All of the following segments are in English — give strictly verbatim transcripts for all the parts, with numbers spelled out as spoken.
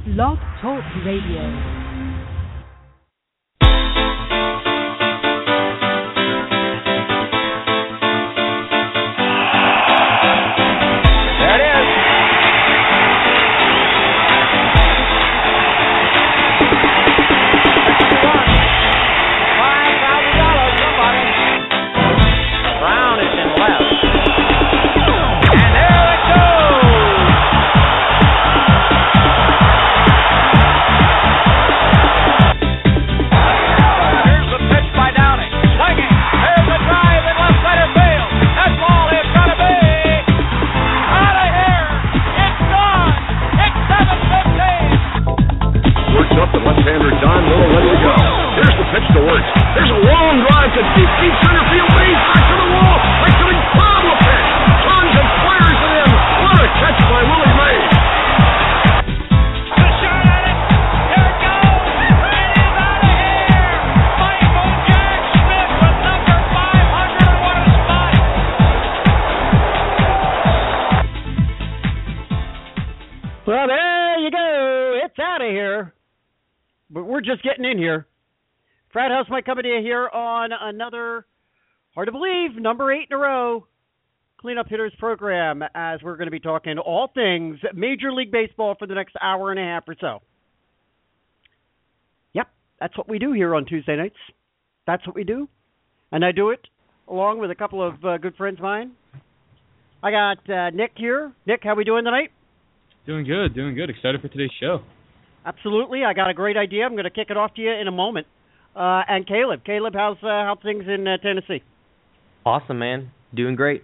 Blog Talk Radio. Just getting in here. Frat House Mike coming to you here on another, hard to believe, number eight in a row Cleanup Hitters program, as we're going to be talking all things Major League Baseball for the next hour and a half or so. Yep, that's what we do here on Tuesday nights. That's what we do. And I do it along with a couple of uh, good friends of mine. I got uh, Nick here. Nick, how we doing tonight? Doing good, doing good. Excited for today's show. Absolutely. I got a great idea. I'm going to kick it off to you in a moment. Uh, and Caleb. Caleb, how's uh, how's things in uh, Tennessee? Awesome, man. Doing great.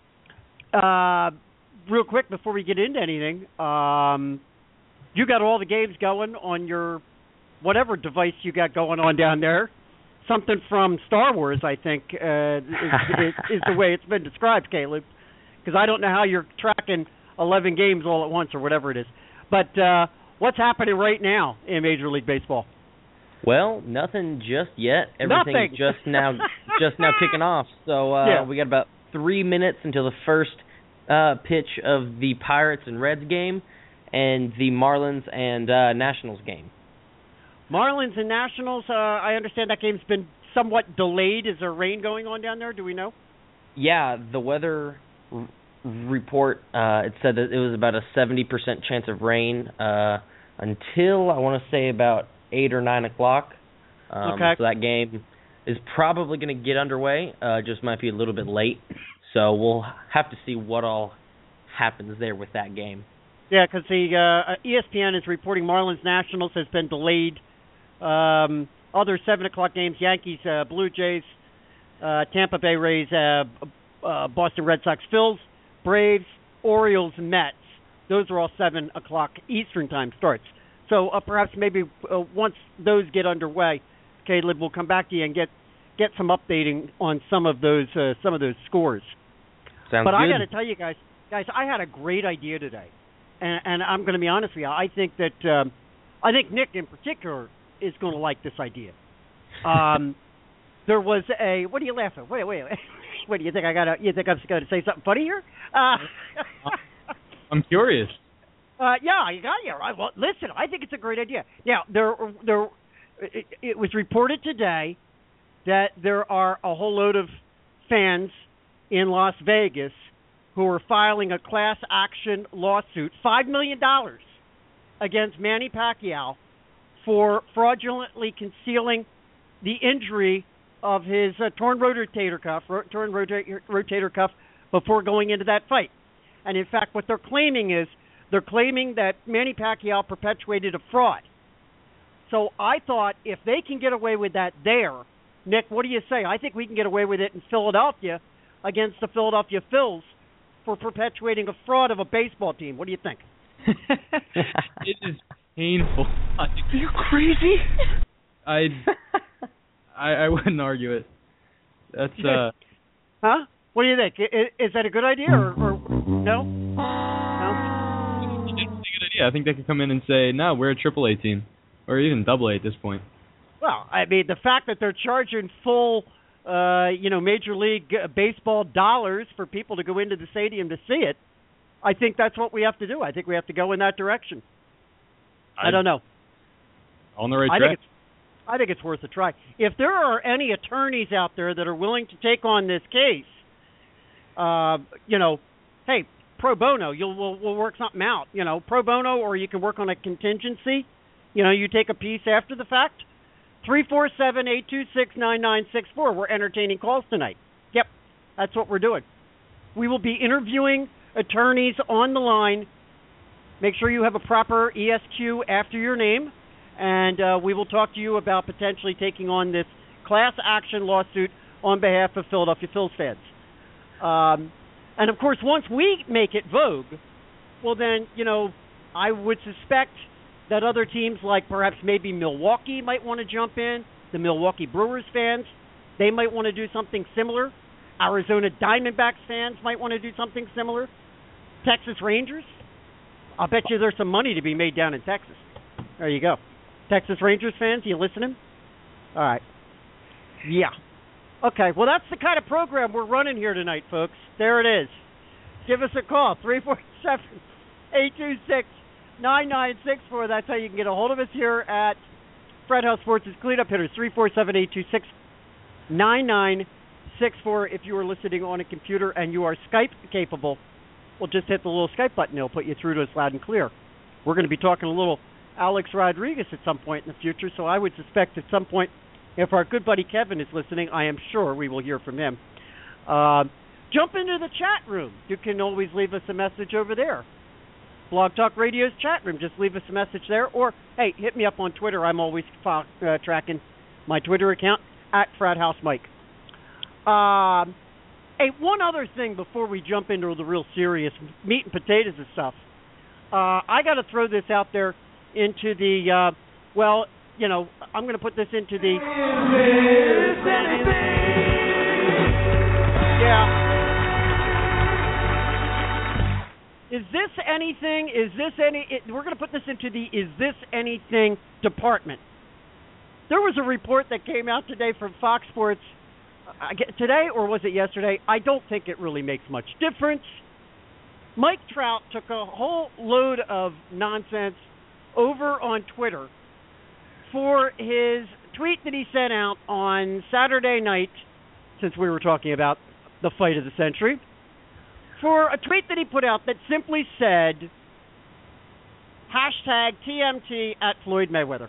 Uh, real quick, before we get into anything, um, you got all the games going on your whatever device you got going on down there. Something from Star Wars, I think, uh, is, is, is the way it's been described, Caleb. Because I don't know how you're tracking eleven games all at once or whatever it is. But uh, what's happening right now in Major League Baseball? Well, nothing just yet. Everything's nothing. just now just now kicking off. So uh, yeah. we got about three minutes until the first uh, pitch of the Pirates and Reds game and the Marlins and uh, Nationals game. Marlins and Nationals, uh, I understand that game's been somewhat delayed. Is there rain going on down there? Do we know? Yeah, the weather r- report, uh, it said that it was about a seventy percent chance of rain uh, until, I want to say, about eight or nine o'clock. Um, okay. So that game is probably going to get underway. Uh, just might be a little bit late. So we'll have to see what all happens there with that game. Yeah, because the uh, E S P N is reporting Marlins Nationals has been delayed. Um, other seven o'clock games, Yankees, uh, Blue Jays, uh, Tampa Bay Rays, uh, uh, Boston Red Sox, Phils, Braves, Orioles, Mets. Those are all seven o'clock Eastern time starts. So uh, perhaps maybe uh, once those get underway, Caleb, will come back to you and get, get some updating on some of those uh, some of those scores. Sounds but good. I got to tell you guys, guys, I had a great idea today, and, and I'm going to be honest with you. I think that um, I think Nick in particular is going to like this idea. Um, there was a what are you laughing? Wait, wait, wait. What do you think? I got to you think I'm going to say something funny here? Uh, I'm curious. Uh, yeah, you got you right. Well, listen, I think it's a great idea. Now, there, there, it, it was reported today that there are a whole load of fans in Las Vegas who are filing a class action lawsuit, five million dollars, against Manny Pacquiao for fraudulently concealing the injury of his uh, torn rotator cuff, ro- torn rota- rotator cuff before going into that fight. And in fact, what they're claiming is they're claiming that Manny Pacquiao perpetuated a fraud. So I thought if they can get away with that there, Nick, what do you say? I think we can get away with it in Philadelphia against the Philadelphia Phils for perpetuating a fraud of a baseball team. What do you think? It is painful. Are you crazy? I, I I wouldn't argue it. That's uh. Huh? What do you think? Is, is that a good idea or, or no? It's a good idea. I think they could come in and say, no, we're a triple A team, or even double A at this point. Well, I mean, the fact that they're charging full, uh, you know, Major League Baseball dollars for people to go into the stadium to see it, I think that's what we have to do. I think we have to go in that direction. I, I don't know. On the right I track. think it's I think it's worth a try. If there are any attorneys out there that are willing to take on this case, uh, you know, hey, pro bono, you'll we'll, we'll work something out. You know, pro bono, or you can work on a contingency. You know, you take a piece after the fact. Three four seven eight two six nine nine six four. We're entertaining calls tonight. Yep, that's what we're doing. We will be interviewing attorneys on the line. Make sure you have a proper E S Q after your name. And uh, we will talk to you about potentially taking on this class action lawsuit on behalf of Philadelphia Phils fans. Um, and, of course, once we make it vogue, well, then, you know, I would suspect that other teams like perhaps maybe Milwaukee might want to jump in, the Milwaukee Brewers fans, they might want to do something similar. Arizona Diamondbacks fans might want to do something similar. Texas Rangers, I'll bet you there's some money to be made down in Texas. There you go. Texas Rangers fans, you listening? All right. Yeah. Okay, well, that's the kind of program we're running here tonight, folks. There it is. Give us a call, three four seven, eight two six, nine nine six four. That's how you can get a hold of us here at Fred House Sports' Cleanup Hitters, three four seven, eight two six, nine nine six four. If you are listening on a computer and you are Skype capable, well, just hit the little Skype button. It'll put you through to us loud and clear. We're going to be talking a little Alex Rodriguez at some point in the future, so I would suspect at some point, if our good buddy Kevin is listening, I am sure we will hear from him. Uh, jump into the chat room. You can always leave us a message over there. Blog Talk Radio's chat room. Just leave us a message there. Or, hey, hit me up on Twitter. I'm always fo- uh, tracking my Twitter account, at Frat House Mike. Um, hey, one other thing before we jump into the real serious meat and potatoes and stuff. Uh, I got to throw this out there into the, uh, well, you know, I'm going to put this into the... Yeah. Is this anything? Is this any... It, we're going to put this into the is this anything department. There was a report that came out today from Fox Sports. Uh, today, or was it yesterday? I don't think it really makes much difference. Mike Trout took a whole load of nonsense over on Twitter for his tweet that he sent out on Saturday night, since we were talking about the fight of the century, for a tweet that he put out that simply said, hashtag T M T at Floyd Mayweather.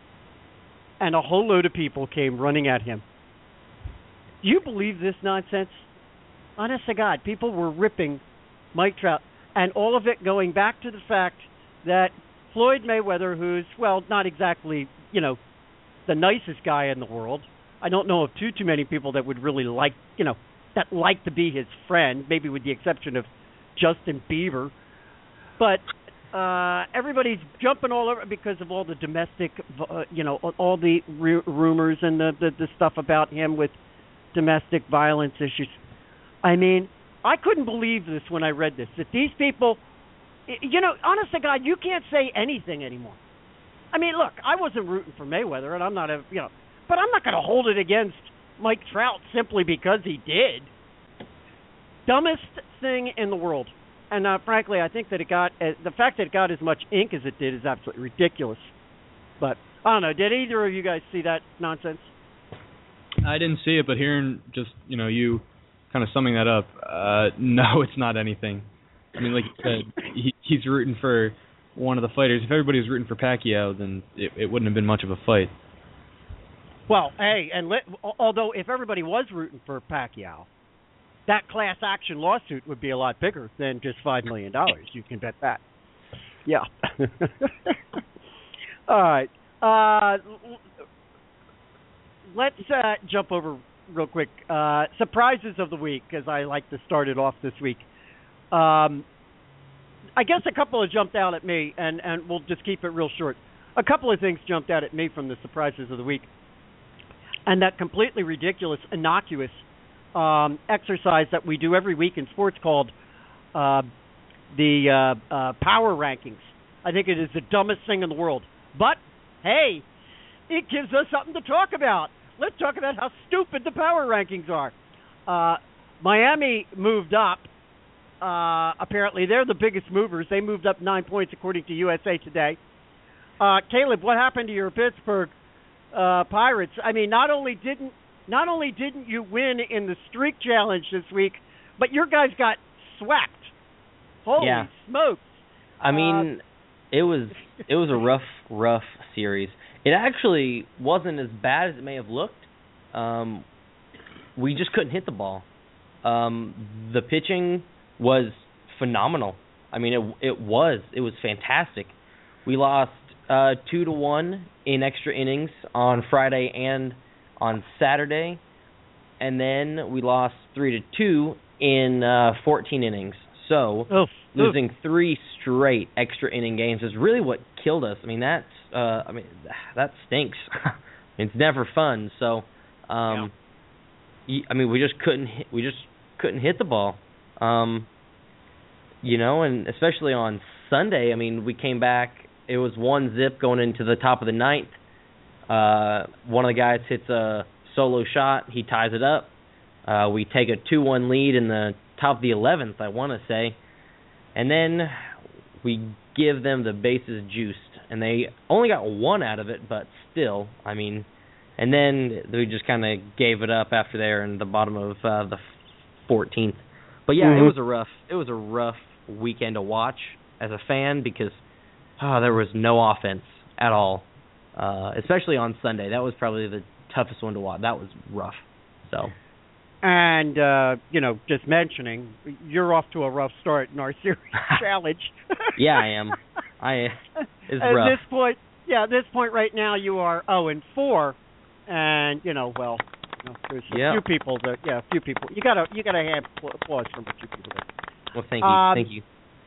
And a whole load of people came running at him. Do you believe this nonsense? Honest to God, people were ripping Mike Trout, and all of it going back to the fact that Floyd Mayweather, who's, well, not exactly, you know, the nicest guy in the world. I don't know of too, too many people that would really like, you know, that like to be his friend, maybe with the exception of Justin Bieber. But uh, everybody's jumping all over because of all the domestic, uh, you know, all the r- rumors and the, the, the stuff about him with domestic violence issues. I mean, I couldn't believe this when I read this, that these people... You know, honest to God, you can't say anything anymore. I mean, look, I wasn't rooting for Mayweather, and I'm not a, you know, but I'm not going to hold it against Mike Trout simply because he did. Dumbest thing in the world. And uh, frankly, I think that it got, uh, the fact that it got as much ink as it did is absolutely ridiculous. But, I don't know, did either of you guys see that nonsense? I didn't see it, but hearing just, you know, you kind of summing that up, uh, no, it's not anything. I mean, like you said, he, he's rooting for one of the fighters. If everybody was rooting for Pacquiao, then it, it wouldn't have been much of a fight. Well, hey, and let, although if everybody was rooting for Pacquiao, that class action lawsuit would be a lot bigger than just five million dollars. You can bet that. Yeah. All right. Uh, let's uh, jump over real quick. Uh, surprises of the week, because I like to start it off this week. Um, I guess a couple have jumped out at me, and, and we'll just keep it real short. A couple of things jumped out at me from the surprises of the week. And that completely ridiculous, innocuous um, exercise that we do every week in sports called uh, the uh, uh, power rankings. I think it is the dumbest thing in the world. But, hey, it gives us something to talk about. Let's talk about how stupid the power rankings are. Uh, Miami moved up. Uh, apparently, they're the biggest movers. They moved up nine points according to U S A Today. Uh, Caleb, what happened to your Pittsburgh uh, Pirates? I mean, not only didn't not only didn't you win in the streak challenge this week, but your guys got swept. Holy yeah. smokes! I mean, uh, it was it was a rough, rough series. It actually wasn't as bad as it may have looked. Um, we just couldn't hit the ball. Um, the pitching was phenomenal. I mean, it it was it was fantastic. We lost uh, two to one in extra innings on Friday and on Saturday, and then we lost three to two in uh, fourteen innings. So oof, losing oof. three straight extra inning games is really what killed us. I mean, that's uh, I mean that stinks. It's never fun. So, um, yeah. I mean, we just couldn't hit, we just couldn't hit the ball. Um, you know, and especially on Sunday, I mean, we came back. It was one zip going into the top of the ninth. Uh, one of the guys hits a solo shot. He ties it up. Uh, we take a two one lead in the top of the eleventh, I want to say. And then we give them the bases juiced. And they only got one out of it, but still, I mean, and then we just kind of gave it up after there in the bottom of uh, the fourteenth. But yeah, mm-hmm. it was a rough, it was a rough weekend to watch as a fan because oh, there was no offense at all, uh, especially on Sunday. That was probably the toughest one to watch. That was rough. So. And, uh, you know, just mentioning, you're off to a rough start in our series challenge. Yeah, I am. I It's at rough. this point, yeah, at this point right now you are oh and four, and, you know, well, you know, there's a yep. few people that, yeah, a few people. You got to you gotta have applause from a few people there. Well, thank you. Um, thank you.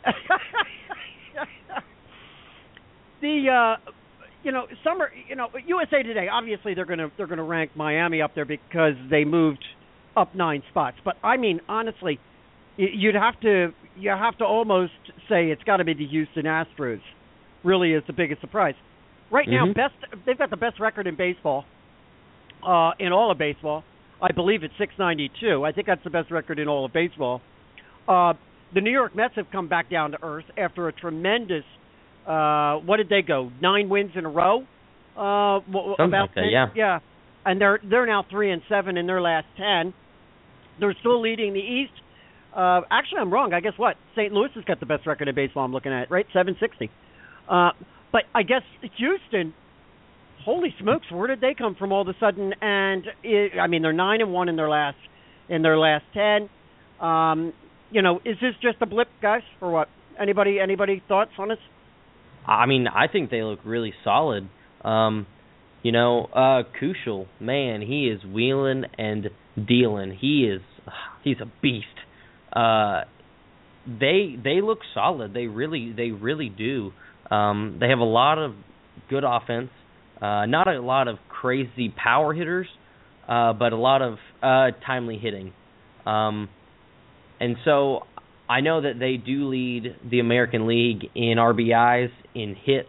the, uh, you know, summer, you know, U S A Today, obviously they're going to they're going to rank Miami up there because they moved up nine spots. But I mean, honestly, you'd have to you have to almost say it's got to be the Houston Astros. Really is the biggest surprise. Right now, mm-hmm. best they've got the best record in baseball, uh, in all of baseball. I believe it's six ninety-two. I think that's the best record in all of baseball. Uh, the New York Mets have come back down to earth after a tremendous. Uh, what did they go? Nine wins in a row. Uh, Something about like that, ten, yeah. Yeah, and they're they're now three and seven in their last ten. They're still leading the East. Uh, actually, I'm wrong. I guess what? Saint Louis has got the best record in baseball. I'm looking at right, seven sixty. Uh, but I guess Houston. Holy smokes! Where did they come from all of a sudden? And it, I mean, they're nine and one in their last in their last ten. Um, you know, is this just a blip, guys, or what? Anybody? Anybody thoughts on this? I mean, I think they look really solid. Um, you know, uh, Kuchel, man, he is wheeling and dealing. He is, he's a beast. Uh, they they look solid. They really they really do. Um, they have a lot of good offense. Uh, not a lot of crazy power hitters, uh, but a lot of uh, timely hitting. Um, and so I know that they do lead the American League in R B Is, in hits,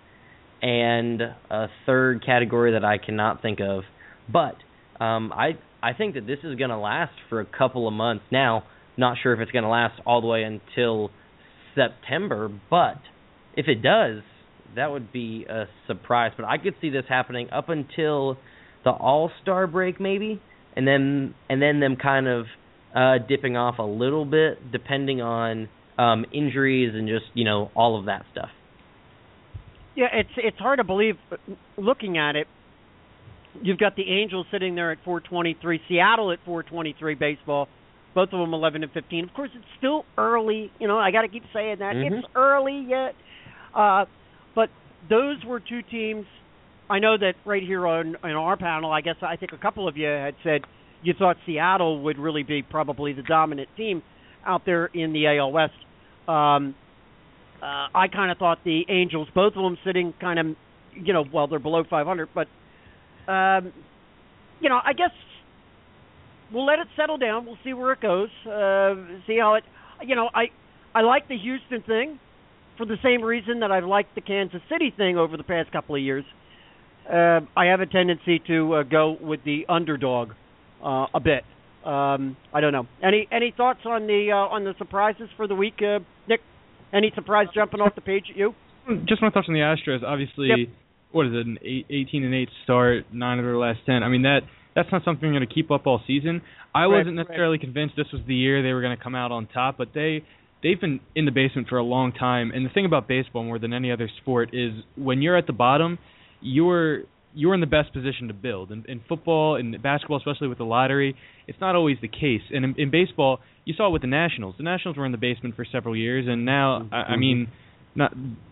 and a third category that I cannot think of. But um, I I think that this is going to last for a couple of months. Now, not sure if it's going to last all the way until September, but if it does, that would be a surprise. But I could see this happening up until the All-Star break maybe, and then and then them kind of uh, dipping off a little bit depending on um, injuries and just, you know, all of that stuff. Yeah, it's it's hard to believe looking at it. You've got the Angels sitting there at four twenty-three, Seattle at four twenty-three baseball, both of them eleven and fifteen. Of course, it's still early. You know, I got to keep saying that. Mm-hmm. It's early yet. Uh, but those were two teams. I know that right here on, on our panel, I guess I think a couple of you had said you thought Seattle would really be probably the dominant team out there in the A L West. Um, uh, I kind of thought the Angels, both of them sitting kind of, you know, well, they're below five hundred, but, um, you know, I guess we'll let it settle down. We'll see where it goes. Uh, see how it, you know, I, I like the Houston thing for the same reason that I've liked the Kansas City thing over the past couple of years. Uh, I have a tendency to uh, go with the underdog uh, a bit. Um, I don't know. Any any thoughts on the uh, on the surprises for the week, uh, Nick? Any surprise jumping off the page at you? just want to touch on the Astros. Obviously, yep. What is it, an eight, eighteen and eight start, nine of their last ten. I mean, that that's not something they're going to keep up all season. I right, wasn't necessarily right. convinced this was the year they were going to come out on top, but they they've been in the basement for a long time. And the thing about baseball more than any other sport is when you're at the bottom, you're you're in the best position to build. In, in football, in basketball, especially with the lottery, it's not always the case. And in, in baseball, you saw it with the Nationals. The Nationals were in the basement for several years, and now, mm-hmm. I, I mean, not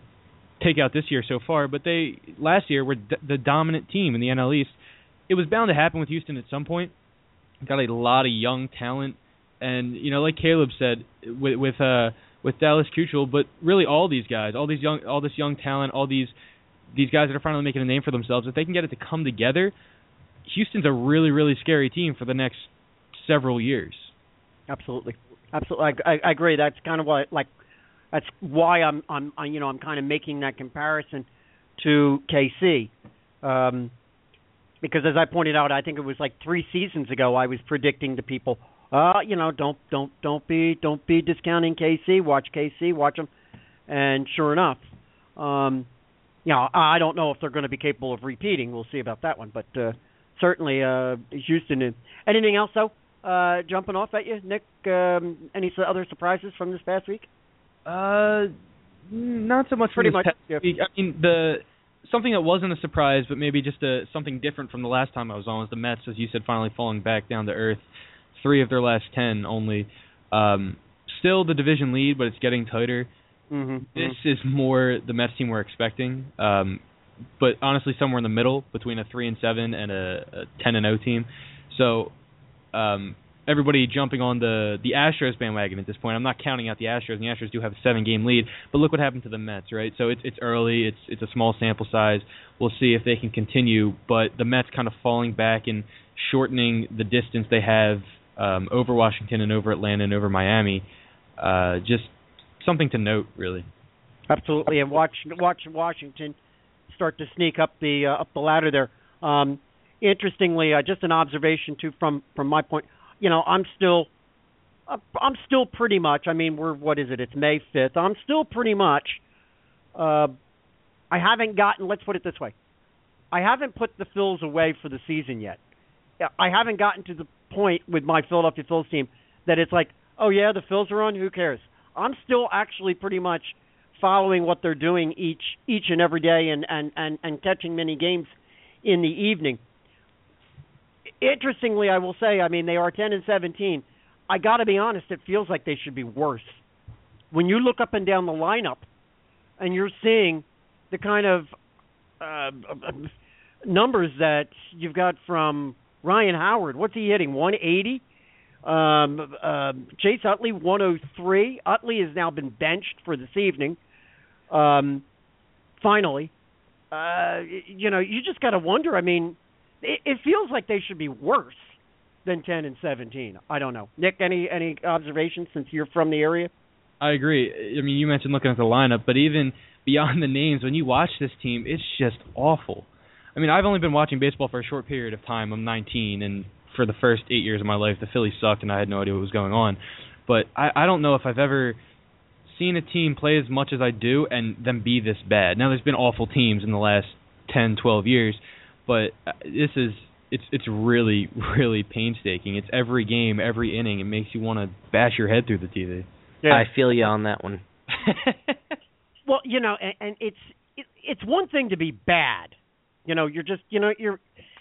take out this year so far, but they last year were d- the dominant team in the N L East. It was bound to happen with Houston at some point. Got a lot of young talent, and you know, like Caleb said, with with uh, with Dallas Keuchel, but really all these guys, all these young, all this young talent, all these. These guys that are finally making a name for themselves, if they can get it to come together, Houston's a really, really scary team for the next several years. Absolutely, absolutely. I, I, I agree. That's kind of what, like, that's why I'm, I'm, I, you know, I'm kind of making that comparison to K C, um, because as I pointed out, I think it was like three seasons ago, I was predicting to people, uh, you know, don't, don't, don't be, don't be discounting K C. Watch K C, watch them, and sure enough. Um, You know, I don't know if they're going to be capable of repeating. We'll see about that one. But uh, certainly, uh, Houston. Is. Anything else, though, uh, jumping off at you, Nick? Um, any other surprises from this past week? Uh, not so much. Pretty from this much. Past yeah. week. I mean, the something that wasn't a surprise, but maybe just a, something different from the last time I was on was the Mets, as you said, finally falling back down to earth. Three of their last ten only. Um, still the division lead, but it's getting tighter. Mm-hmm, this mm-hmm. is more the Mets team we're expecting, um, but honestly somewhere in the middle between a three and seven and a, a ten and zero team. So um, everybody jumping on the the Astros bandwagon at this point. I'm not counting out the Astros, and the Astros do have a seven game lead. But look what happened to the Mets, right? So it's it's early, it's it's a small sample size. We'll see if they can continue. But the Mets kind of falling back and shortening the distance they have um, over Washington and over Atlanta and over Miami. Uh, just something to note, really. Absolutely, and watch watch Washington start to sneak up the uh, up the ladder there. Um, interestingly, uh, just an observation too from from my point. You know, I'm still uh, I'm still pretty much. I mean, we're what is it? It's May fifth. I'm still pretty much. Uh, I haven't gotten. Let's put it this way. I haven't put the Phils away for the season yet. I haven't gotten to the point with my Philadelphia Phils team that it's like, oh yeah, the Phils are on. Who cares? I'm still actually pretty much following what they're doing each each and every day and, and, and, and catching many games in the evening. Interestingly, I will say, I mean, they are ten and seventeen. I got to be honest, it feels like they should be worse. When you look up and down the lineup and you're seeing the kind of uh, numbers that you've got from Ryan Howard, what's he hitting, one eighty? Um, uh, Chase Utley, one oh three. Utley has now been benched for this evening. Um, finally, uh, you know, you just got to wonder. I mean, it, it feels like they should be worse than ten and seventeen. I don't know. Nick, any any observations since you're from the area? I agree. I mean, you mentioned looking at the lineup, but even beyond the names, when you watch this team, it's just awful. I mean, I've only been watching baseball for a short period of time. I'm nineteen, and for the first eight years of my life, the Phillies sucked, and I had no idea what was going on. But I, I don't know if I've ever seen a team play as much as I do and them be this bad. Now, there's been awful teams in the last ten, twelve years, but this is it's it's really, really painstaking. It's every game, every inning. It makes you want to bash your head through the T V. Yeah. I feel you on that one. Well, you know, and, and it's it, it's one thing to be bad. You know, you're just, you know, you're,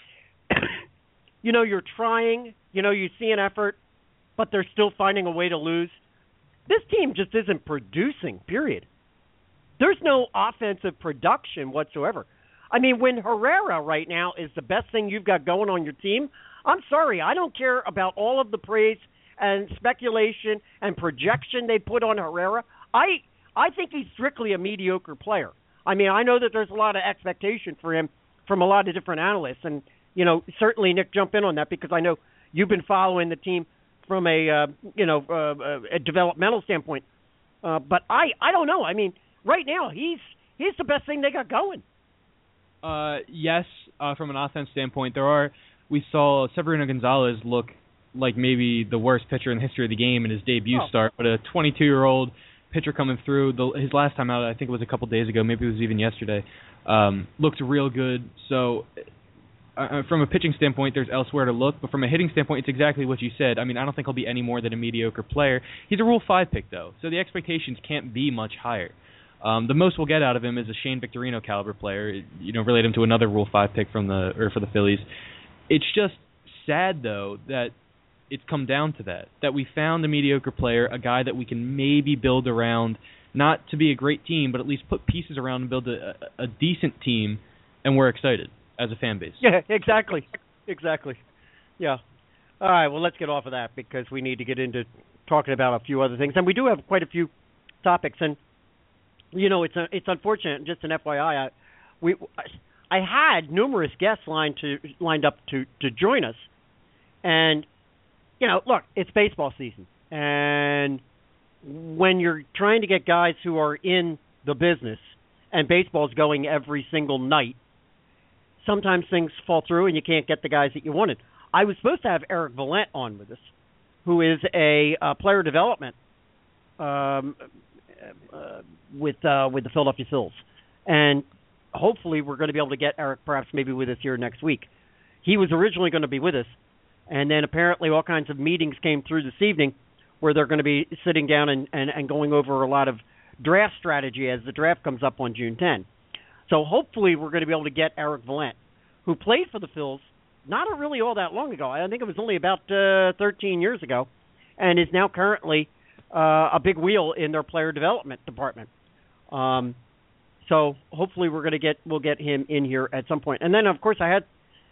you know, you're trying. You know, you see an effort, but they're still finding a way to lose. This team just isn't producing, period. There's no offensive production whatsoever. I mean, when Herrera right now is the best thing you've got going on your team, I'm sorry, I don't care about all of the praise and speculation and projection they put on Herrera. I I think he's strictly a mediocre player. I mean, I know that there's a lot of expectation for him from a lot of different analysts, and, you know, certainly, Nick, jump in on that because I know you've been following the team from a, uh, you know, uh, a developmental standpoint. Uh, but I, I don't know. I mean, right now, he's he's the best thing they got going. Uh, yes, uh, from an offense standpoint, there are. We saw Severino Gonzalez look like maybe the worst pitcher in the history of the game in his debut oh. start, but a twenty-two-year-old pitcher coming through. The, his last time out, I think it was a couple days ago, maybe it was even yesterday, um, looked real good. So uh, from a pitching standpoint, there's elsewhere to look, but from a hitting standpoint, it's exactly what you said. I mean, I don't think he'll be any more than a mediocre player. He's a Rule five pick, though, so the expectations can't be much higher. Um, the most we'll get out of him is a Shane Victorino caliber player. You know, relate him to another Rule five pick from the or for the Phillies. It's just sad, though, that it's come down to that, that we found a mediocre player, a guy that we can maybe build around, not to be a great team, but at least put pieces around and build a, a, a decent team, and we're excited as a fan base. Yeah, exactly. Exactly. Yeah. All right, well, let's get off of that because we need to get into talking about a few other things. And we do have quite a few topics. And, you know, it's a, it's unfortunate, just an F Y I, I, we, I had numerous guests lined, to, lined up to, to join us. And, you know, look, it's baseball season. And when you're trying to get guys who are in the business and baseball's going every single night, sometimes things fall through and you can't get the guys that you wanted. I was supposed to have Eric Valent on with us, who is a uh, player development um, uh, with uh, with the Philadelphia Phils. And hopefully we're going to be able to get Eric perhaps maybe with us here next week. He was originally going to be with us, and then apparently all kinds of meetings came through this evening where they're going to be sitting down and, and, and going over a lot of draft strategy as the draft comes up on June tenth. So hopefully we're going to be able to get Eric Valent, who played for the Phils not really all that long ago. I think it was only about uh, thirteen years ago, and is now currently uh, a big wheel in their player development department. Um, so hopefully we're going to get we'll get him in here at some point. And then of course I had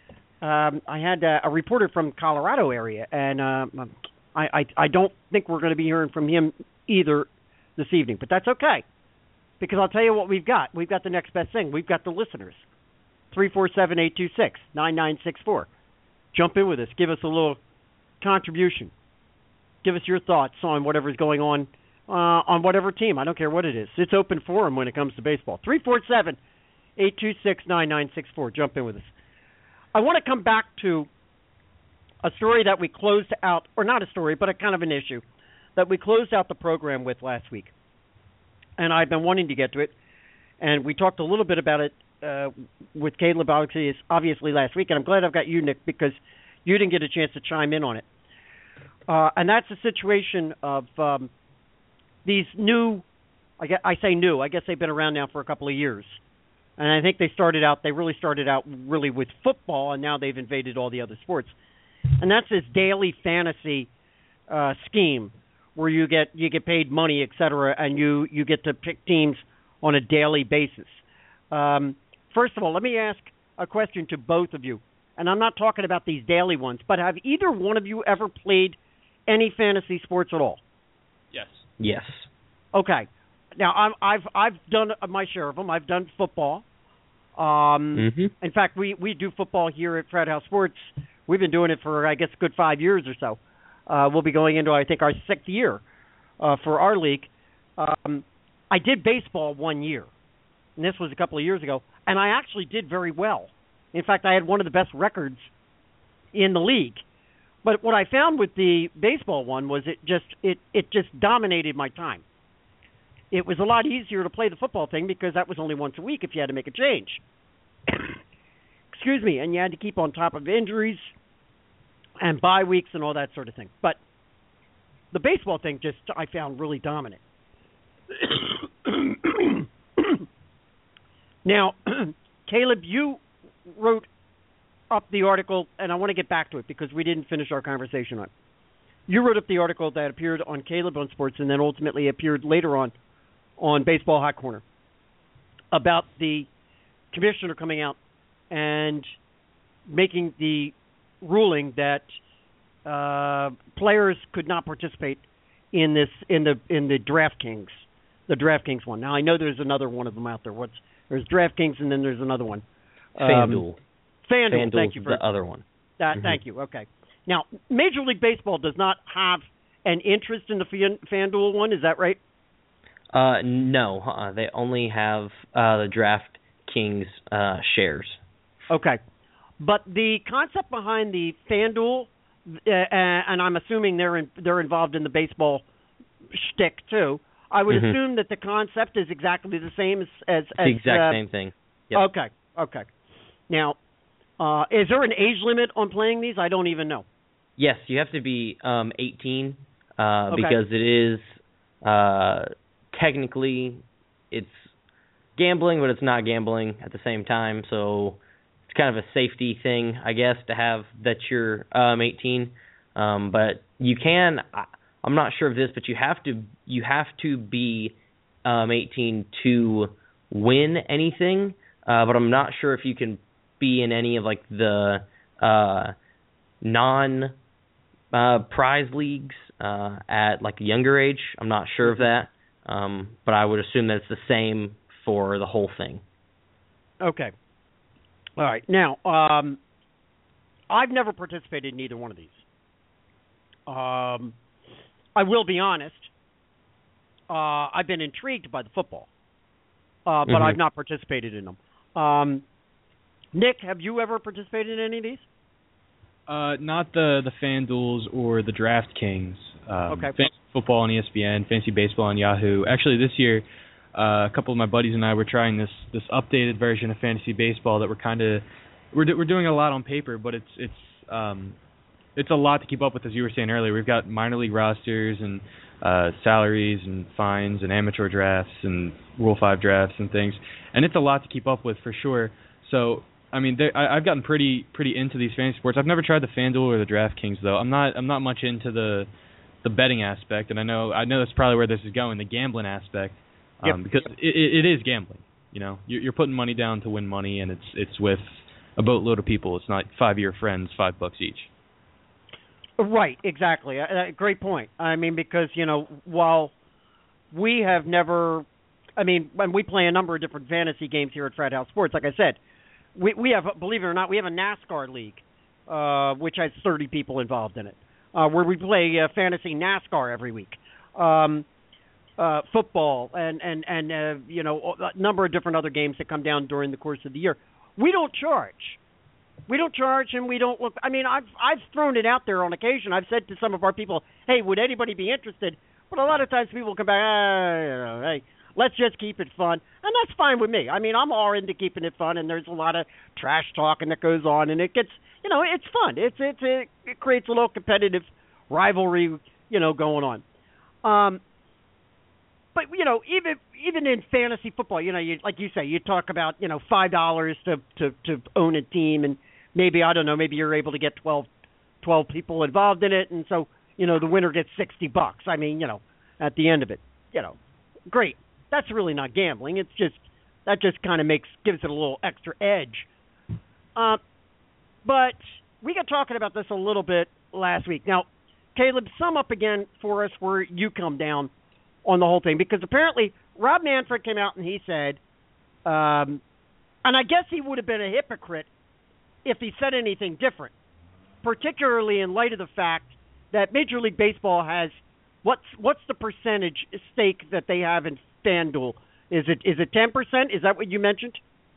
um, I had uh, a reporter from Colorado area, and uh, I, I I don't think we're going to be hearing from him either this evening, but that's okay. Because I'll tell you what we've got. We've got the next best thing. We've got the listeners. three four seven, eight two six, nine nine six four. Jump in with us. Give us a little contribution. Give us your thoughts on whatever's going on uh, on whatever team. I don't care what it is. It's open forum when it comes to baseball. three four seven, eight two six, nine nine six four. Jump in with us. I want to come back to a story that we closed out, or not a story, but a kind of an issue that we closed out the program with last week. And I've been wanting to get to it, and we talked a little bit about it uh, with Caleb obviously last week, and I'm glad I've got you, Nick, because you didn't get a chance to chime in on it. Uh, and that's a situation of um, these new, I, guess, I say new, I guess they've been around now for a couple of years. And I think they started out, they really started out really with football, and now they've invaded all the other sports. And that's this daily fantasy uh, scheme, where you get you get paid money, et cetera, and you, you get to pick teams on a daily basis. Um, first of all, let me ask a question to both of you. And I'm not talking about these daily ones, but have either one of you ever played any fantasy sports at all? Yes. Yes. Okay. Now, I'm, I've I've done my share of them. I've done football. Um, mm-hmm. In fact, we, we do football here at Fred House Sports. We've been doing it for, I guess, a good five years or so. Uh, we'll be going into, I think, our sixth year uh, for our league. Um, I did baseball one year, and this was a couple of years ago, and I actually did very well. In fact, I had one of the best records in the league. But what I found with the baseball one was it just it, it just dominated my time. It was a lot easier to play the football thing because that was only once a week if you had to make a change. Excuse me, and you had to keep on top of injuries and bye weeks and all that sort of thing. But the baseball thing just I found really dominant. Now, Caleb, you wrote up the article, and I want to get back to it because we didn't finish our conversation on it. You wrote up the article that appeared on Caleb on Sports and then ultimately appeared later on on Baseball Hot Corner about the commissioner coming out and making the ruling that uh, players could not participate in this in the in the DraftKings, the DraftKings one. Now I know there's another one of them out there. What's there's DraftKings and then there's another one. FanDuel. Um, FanDuel. FanDuel's thank you for the other one. That. Mm-hmm. Thank you. Okay. Now Major League Baseball does not have an interest in the Fan, FanDuel one. Is that right? Uh, no. Uh-uh. They only have uh, the DraftKings uh, shares. Okay. But the concept behind the FanDuel, uh, and I'm assuming they're in, they're involved in the baseball shtick too. I would Mhm. assume that the concept is exactly the same as as, It's as the exact uh, same thing. Yep. Okay, okay. Now, uh, is there an age limit on playing these? I don't even know. Yes, you have to be um, eighteen uh, Okay. because it is uh, technically it's gambling, but it's not gambling at the same time. So it's kind of a safety thing, I guess, to have that you're um, eighteen. Um, but you can. I, I'm not sure of this, but you have to you have to be um, eighteen to win anything. Uh, but I'm not sure if you can be in any of like the uh, non uh, prize leagues uh, at like a younger age. I'm not sure of that, um, but I would assume that it's the same for the whole thing. Okay. All right. Now, um, I've never participated in either one of these. Um, I will be honest. Uh, I've been intrigued by the football, uh, but Mhm. I've not participated in them. Um, Nick, have you ever participated in any of these? Uh, not the the FanDuels or the DraftKings. Um, Okay. Fantasy football on E S P N, fantasy baseball on Yahoo. Actually, this year, uh, a couple of my buddies and I were trying this this updated version of fantasy baseball that we're kind of we're do, we're doing a lot on paper, but it's it's um it's a lot to keep up with, as you were saying earlier. We've got minor league rosters and uh, salaries and fines and amateur drafts and Rule Five drafts and things, and it's a lot to keep up with for sure. So, I mean, they, I, I've gotten pretty pretty into these fantasy sports. I've never tried the FanDuel or the DraftKings though. I'm not I'm not much into the the betting aspect, and I know I know that's probably where this is going, the gambling aspect, um, Yep. because it, it, it is gambling. You know, you're, you're putting money down to win money, and it's it's with a boatload of people. It's not five of your friends, five bucks each. Right, exactly. Uh, uh, great point. I mean, because, you know, while we have never, I mean, when we play a number of different fantasy games here at Frat House Sports, like I said, we we have, believe it or not, we have a NASCAR league, uh, which has thirty people involved in it, uh, where we play uh, fantasy NASCAR every week. Um, uh, football and, and, and uh, you know, a number of different other games that come down during the course of the year. We don't charge. We don't charge, and we don't look. I mean, I've I've thrown it out there on occasion. I've said to some of our people, "Hey, would anybody be interested?" But a lot of times people come back, ah, you know, "Hey, let's just keep it fun," and that's fine with me. I mean, I'm all into keeping it fun, and there's a lot of trash talking that goes on, and it gets, you know, it's fun. It's it's it, it creates a little competitive rivalry, you know, going on. Um, but you know, even even in fantasy football, you know, you like you say, you talk about, you know, five dollars to to to own a team, and maybe, I don't know, maybe you're able to get twelve, twelve people involved in it, and so, you know, the winner gets sixty bucks. I mean, you know, at the end of it, you know, great. That's really not gambling. It's just, that just kind of makes, gives it a little extra edge. Uh, but we got talking about this a little bit last week. Now, Caleb, sum up again for us where you come down on the whole thing, because apparently Rob Manfred came out and he said, um, and I guess he would have been a hypocrite if he said anything different, particularly in light of the fact that Major League Baseball has, what's what's the percentage stake that they have in FanDuel? Is it is it ten percent? Is that what you mentioned?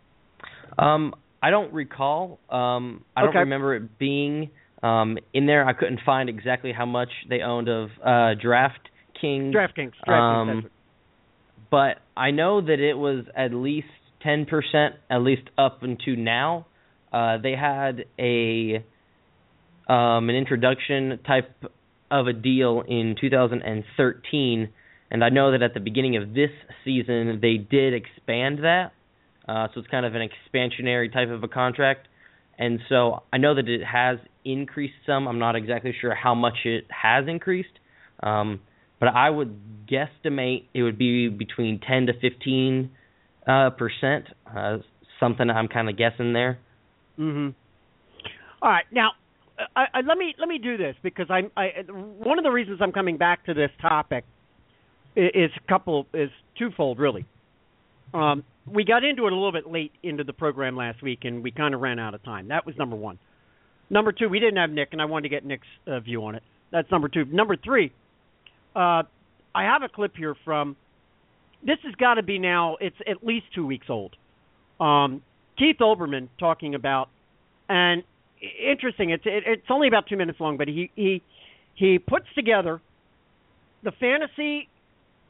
Um, I don't recall. Um, I don't Okay. remember it being um, in there. I couldn't find exactly how much they owned of uh, DraftKings. DraftKings. DraftKings. Um, that's it. But I know that it was at least ten percent, at least up until now. Uh, they had a um, an introduction type of a deal in two thousand thirteen, and I know that at the beginning of this season they did expand that. Uh, so it's kind of an expansionary type of a contract, and so I know that it has increased some. I'm not exactly sure how much it has increased, um, but I would guesstimate it would be between ten to fifteen uh, percent. Uh, something I'm kind of guessing there. Mm-hmm. All right, now I, I, let me let me do this, because I'm I, one of the reasons I'm coming back to this topic is, is a couple is twofold really. Um, we got into it a little bit late into the program last week, and we kind of ran out of time. That was number one. Number two, we didn't have Nick, and I wanted to get Nick's uh, view on it. That's number two. Number three, uh, I have a clip here from. This has got to be now. It's at least two weeks old. Um, Keith Olbermann talking about, and interesting, it's it, it's only about two minutes long, but he, he he puts together the fantasy,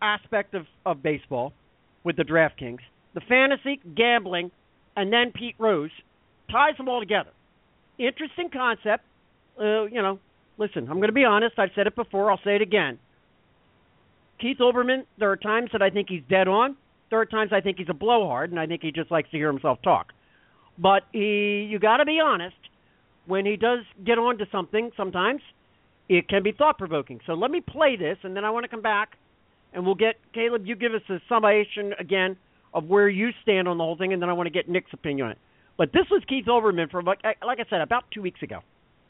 aspect of, of baseball with the DraftKings, the fantasy, gambling, and then Pete Rose ties them all together. Interesting concept. Uh, you know, listen, I'm going to be honest. I've said it before. I'll say it again. Keith Olbermann, there are times that I think he's dead on. There are times I think he's a blowhard, and I think he just likes to hear himself talk. But he, you got to be honest. When he does get on to something, sometimes it can be thought-provoking. So let me play this, and then I want to come back, and we'll get, Caleb, you give us a summation again of where you stand on the whole thing, and then I want to get Nick's opinion on it. But this was Keith Olbermann from, like, like I said, about two weeks ago.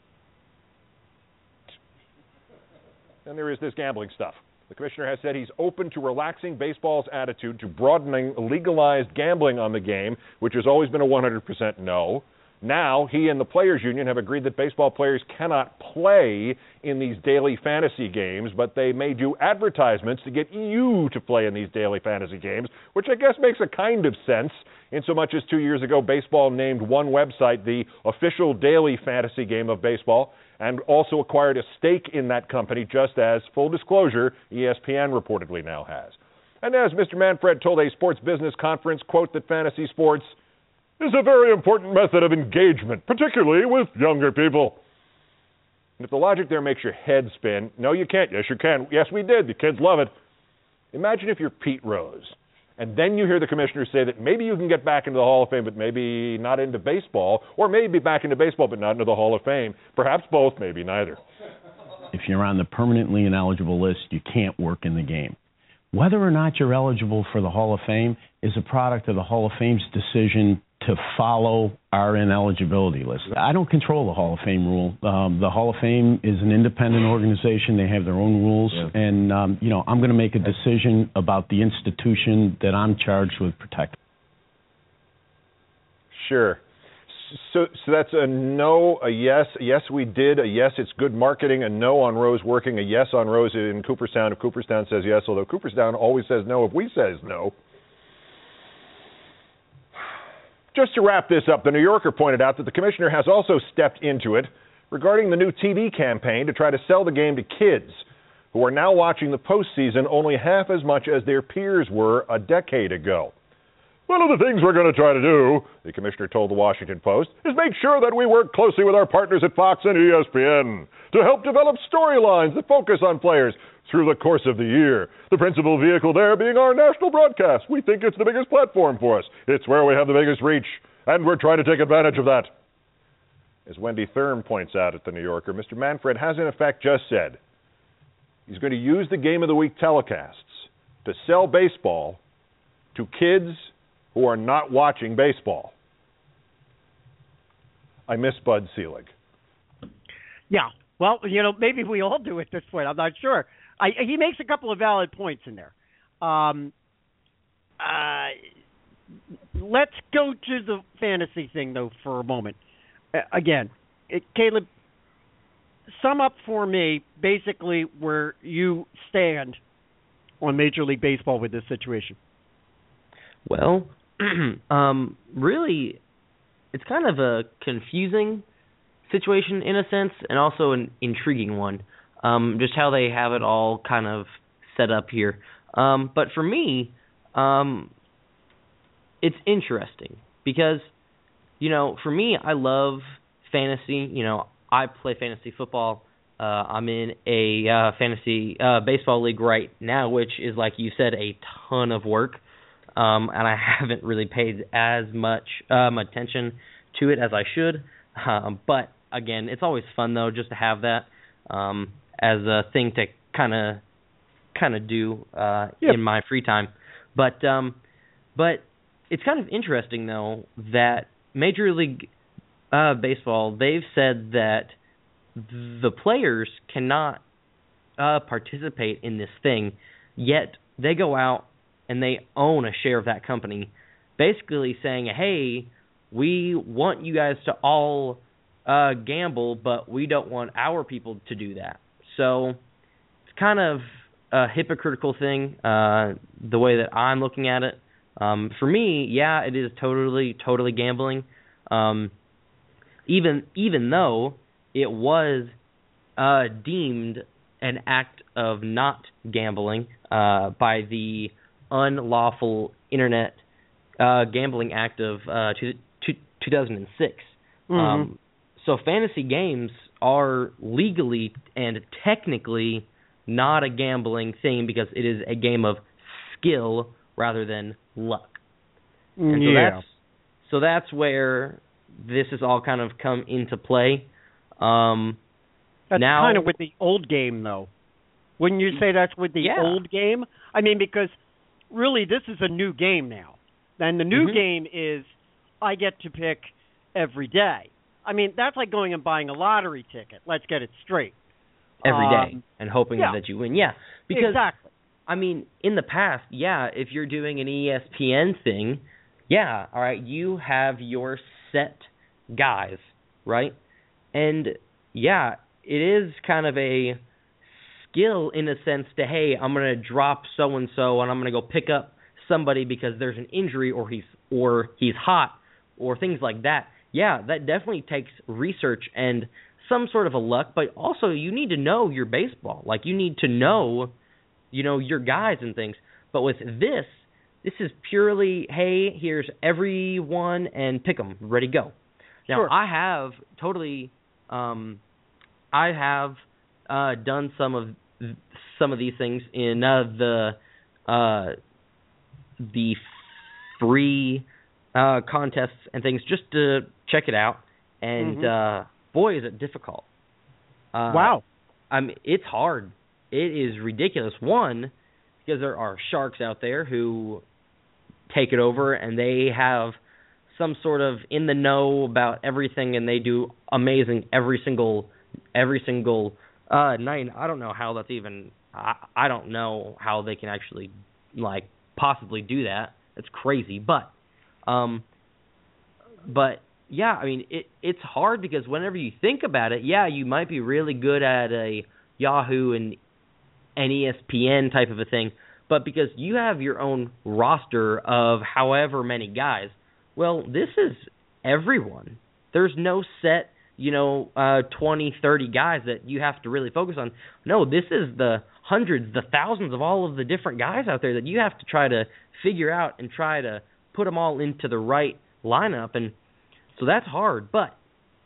Then there is this gambling stuff. The commissioner has said he's open to relaxing baseball's attitude to broadening legalized gambling on the game, which has always been a one hundred percent no. Now, he and the Players Union have agreed that baseball players cannot play in these daily fantasy games, but they may do advertisements to get you to play in these daily fantasy games, which I guess makes a kind of sense, in so much as two years ago, baseball named one website the official daily fantasy game of baseball, and also acquired a stake in that company, just as, full disclosure, E S P N reportedly now has. And as Mister Manfred told a sports business conference, quote, that fantasy sports is a very important method of engagement, particularly with younger people. And if the logic there makes your head spin, no, you can't. Yes, you can. Yes, we did. The kids love it. Imagine if you're Pete Rose, and then you hear the commissioner say that maybe you can get back into the Hall of Fame, but maybe not into baseball, or maybe back into baseball, but not into the Hall of Fame. Perhaps both, maybe neither. If you're on the permanently ineligible list, you can't work in the game. Whether or not you're eligible for the Hall of Fame is a product of the Hall of Fame's decision to follow our ineligibility list. I don't control the Hall of Fame rule. Um, the Hall of Fame is an independent organization. They have their own rules. Yeah. And, um, you know, I'm going to make a decision about the institution that I'm charged with protecting. Sure. So, so that's a no, a yes, a yes we did, a yes it's good marketing, a no on Rose working, a yes on Rose in Cooperstown if Cooperstown says yes, although Cooperstown always says no if we says no. Just to wrap this up, the New Yorker pointed out that the commissioner has also stepped into it regarding the new T V campaign to try to sell the game to kids who are now watching the postseason only half as much as their peers were a decade ago. One of the things we're going to try to do, the commissioner told the Washington Post, is make sure that we work closely with our partners at Fox and E S P N to help develop storylines that focus on players through the course of the year. The principal vehicle there being our national broadcast. We think it's the biggest platform for us. It's where we have the biggest reach, and we're trying to take advantage of that. As Wendy Thurm points out at the New Yorker, Mister Manfred has in effect just said he's going to use the Game of the Week telecasts to sell baseball to kids who are not watching baseball. I miss Bud Selig. Yeah, well, you know, maybe we all do at this point. I'm not sure. I, he makes a couple of valid points in there. Um, uh, let's go to the fantasy thing, though, for a moment. Uh, again, it, Caleb, sum up for me basically where you stand on Major League Baseball with this situation. Well, um, really, it's kind of a confusing situation in a sense, and also an intriguing one. Um, just how they have it all kind of set up here. Um, but for me, um, it's interesting because, you know, for me, I love fantasy. You know, I play fantasy football. Uh, I'm in a uh, fantasy uh, baseball league right now, which is, like you said, a ton of work. Um, and I haven't really paid as much um, attention to it as I should. Um, but, again, it's always fun, though, just to have that um, as a thing to kind of kind of do uh, yep. in my free time. But um, but it's kind of interesting, though, that Major League uh, Baseball, they've said that the players cannot uh, participate in this thing, yet they go out and they own a share of that company, basically saying, hey, we want you guys to all uh, gamble, but we don't want our people to do that. So it's kind of a hypocritical thing, uh, the way that I'm looking at it. Um, for me, yeah, it is totally, totally gambling, um, even even though it was uh, deemed an act of not gambling uh, by the Unlawful Internet uh, Gambling Act of uh, two, two, two thousand six. Mm-hmm. Um, so fantasy games are legally and technically not a gambling thing because it is a game of skill rather than luck. And so yeah. that's so that's where this has all kind of come into play. Um, that's now, kind of with the old game, though. Wouldn't you say that's with the yeah. old game? I mean, because really this is a new game now. And the new mm-hmm. game is I get to pick every day. I mean, that's like going and buying a lottery ticket. Let's get it straight. Every day um, and hoping yeah. that you win. Yeah, because exactly. I mean, in the past, yeah, if you're doing an E S P N thing, yeah, all right, you have your set guys, right? And yeah, it is kind of a skill in a sense to, hey, I'm going to drop so and so and I'm going to go pick up somebody because there's an injury or he's or he's hot or things like that. Yeah, that definitely takes research and some sort of a luck, but also you need to know your baseball. Like you need to know, you know, your guys and things. But with this, this is purely, hey, here's everyone and pick them, ready, go. Now, sure. I have totally, um, I have uh, done some of some of these things in uh, the uh, the free uh, contests and things just to check it out. And mm-hmm. uh, boy, is it difficult. Uh, wow. I mean, it's hard. It is ridiculous. One, because there are sharks out there who take it over and they have some sort of in the know about everything and they do amazing every single every single uh, night. I don't know how that's even. I, I don't know how they can actually like possibly do that. It's crazy, but um, but. Yeah, I mean, it it's hard because whenever you think about it, yeah, you might be really good at a Yahoo and an E S P N type of a thing, but because you have your own roster of however many guys, well, this is everyone. There's no set, you know, uh, twenty, thirty guys that you have to really focus on. No, this is the hundreds, the thousands of all of the different guys out there that you have to try to figure out and try to put them all into the right lineup. And so that's hard, but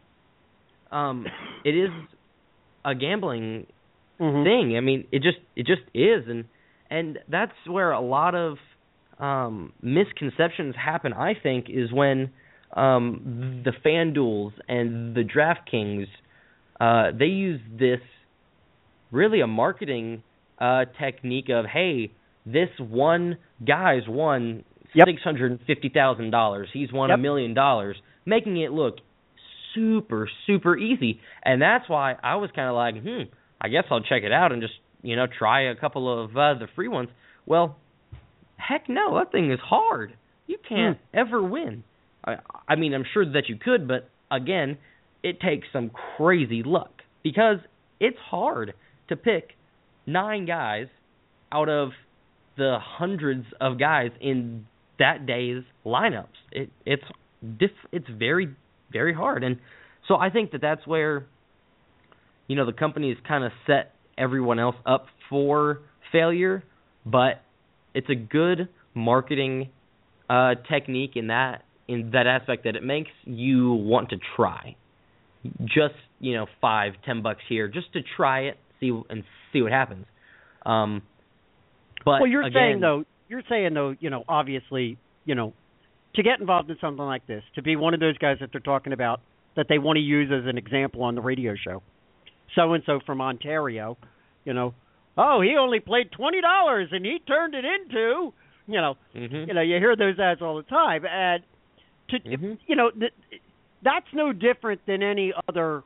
um, it is a gambling mm-hmm. thing. I mean, it just it just is, and and that's where a lot of um, misconceptions happen. I think is when um, the FanDuels and the DraftKings uh, they use this really a marketing uh, technique of, hey, this one guy's won yep. six hundred and fifty thousand dollars. He's won a yep. million dollars. Making it look super, super easy. And that's why I was kind of like, hmm, I guess I'll check it out and just, you know, try a couple of uh, the free ones. Well, heck no, that thing is hard. You can't hmm. ever win. I, I mean, I'm sure that you could, but again, it takes some crazy luck because it's hard to pick nine guys out of the hundreds of guys in that day's lineups. It, it's Diff- it's very, very hard. And so I think that that's where, you know, the companies kind of set everyone else up for failure, but it's a good marketing uh, technique in that in that aspect that it makes you want to try. Just, you know, five, ten bucks here, just to try it, see and see what happens. Um, but well, you're again, saying though, you're saying though, you know, obviously, you know, to get involved in something like this, to be one of those guys that they're talking about that they want to use as an example on the radio show, so-and-so from Ontario, you know, oh, he only played twenty dollars and he turned it into, you know, mm-hmm. you know, you hear those ads all the time. And, to, mm-hmm. you know, th- that's no different than any other,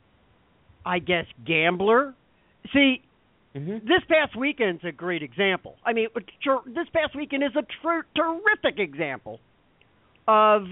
I guess, gambler. See, mm-hmm. this past weekend's a great example. I mean, this past weekend is a tr- terrific example of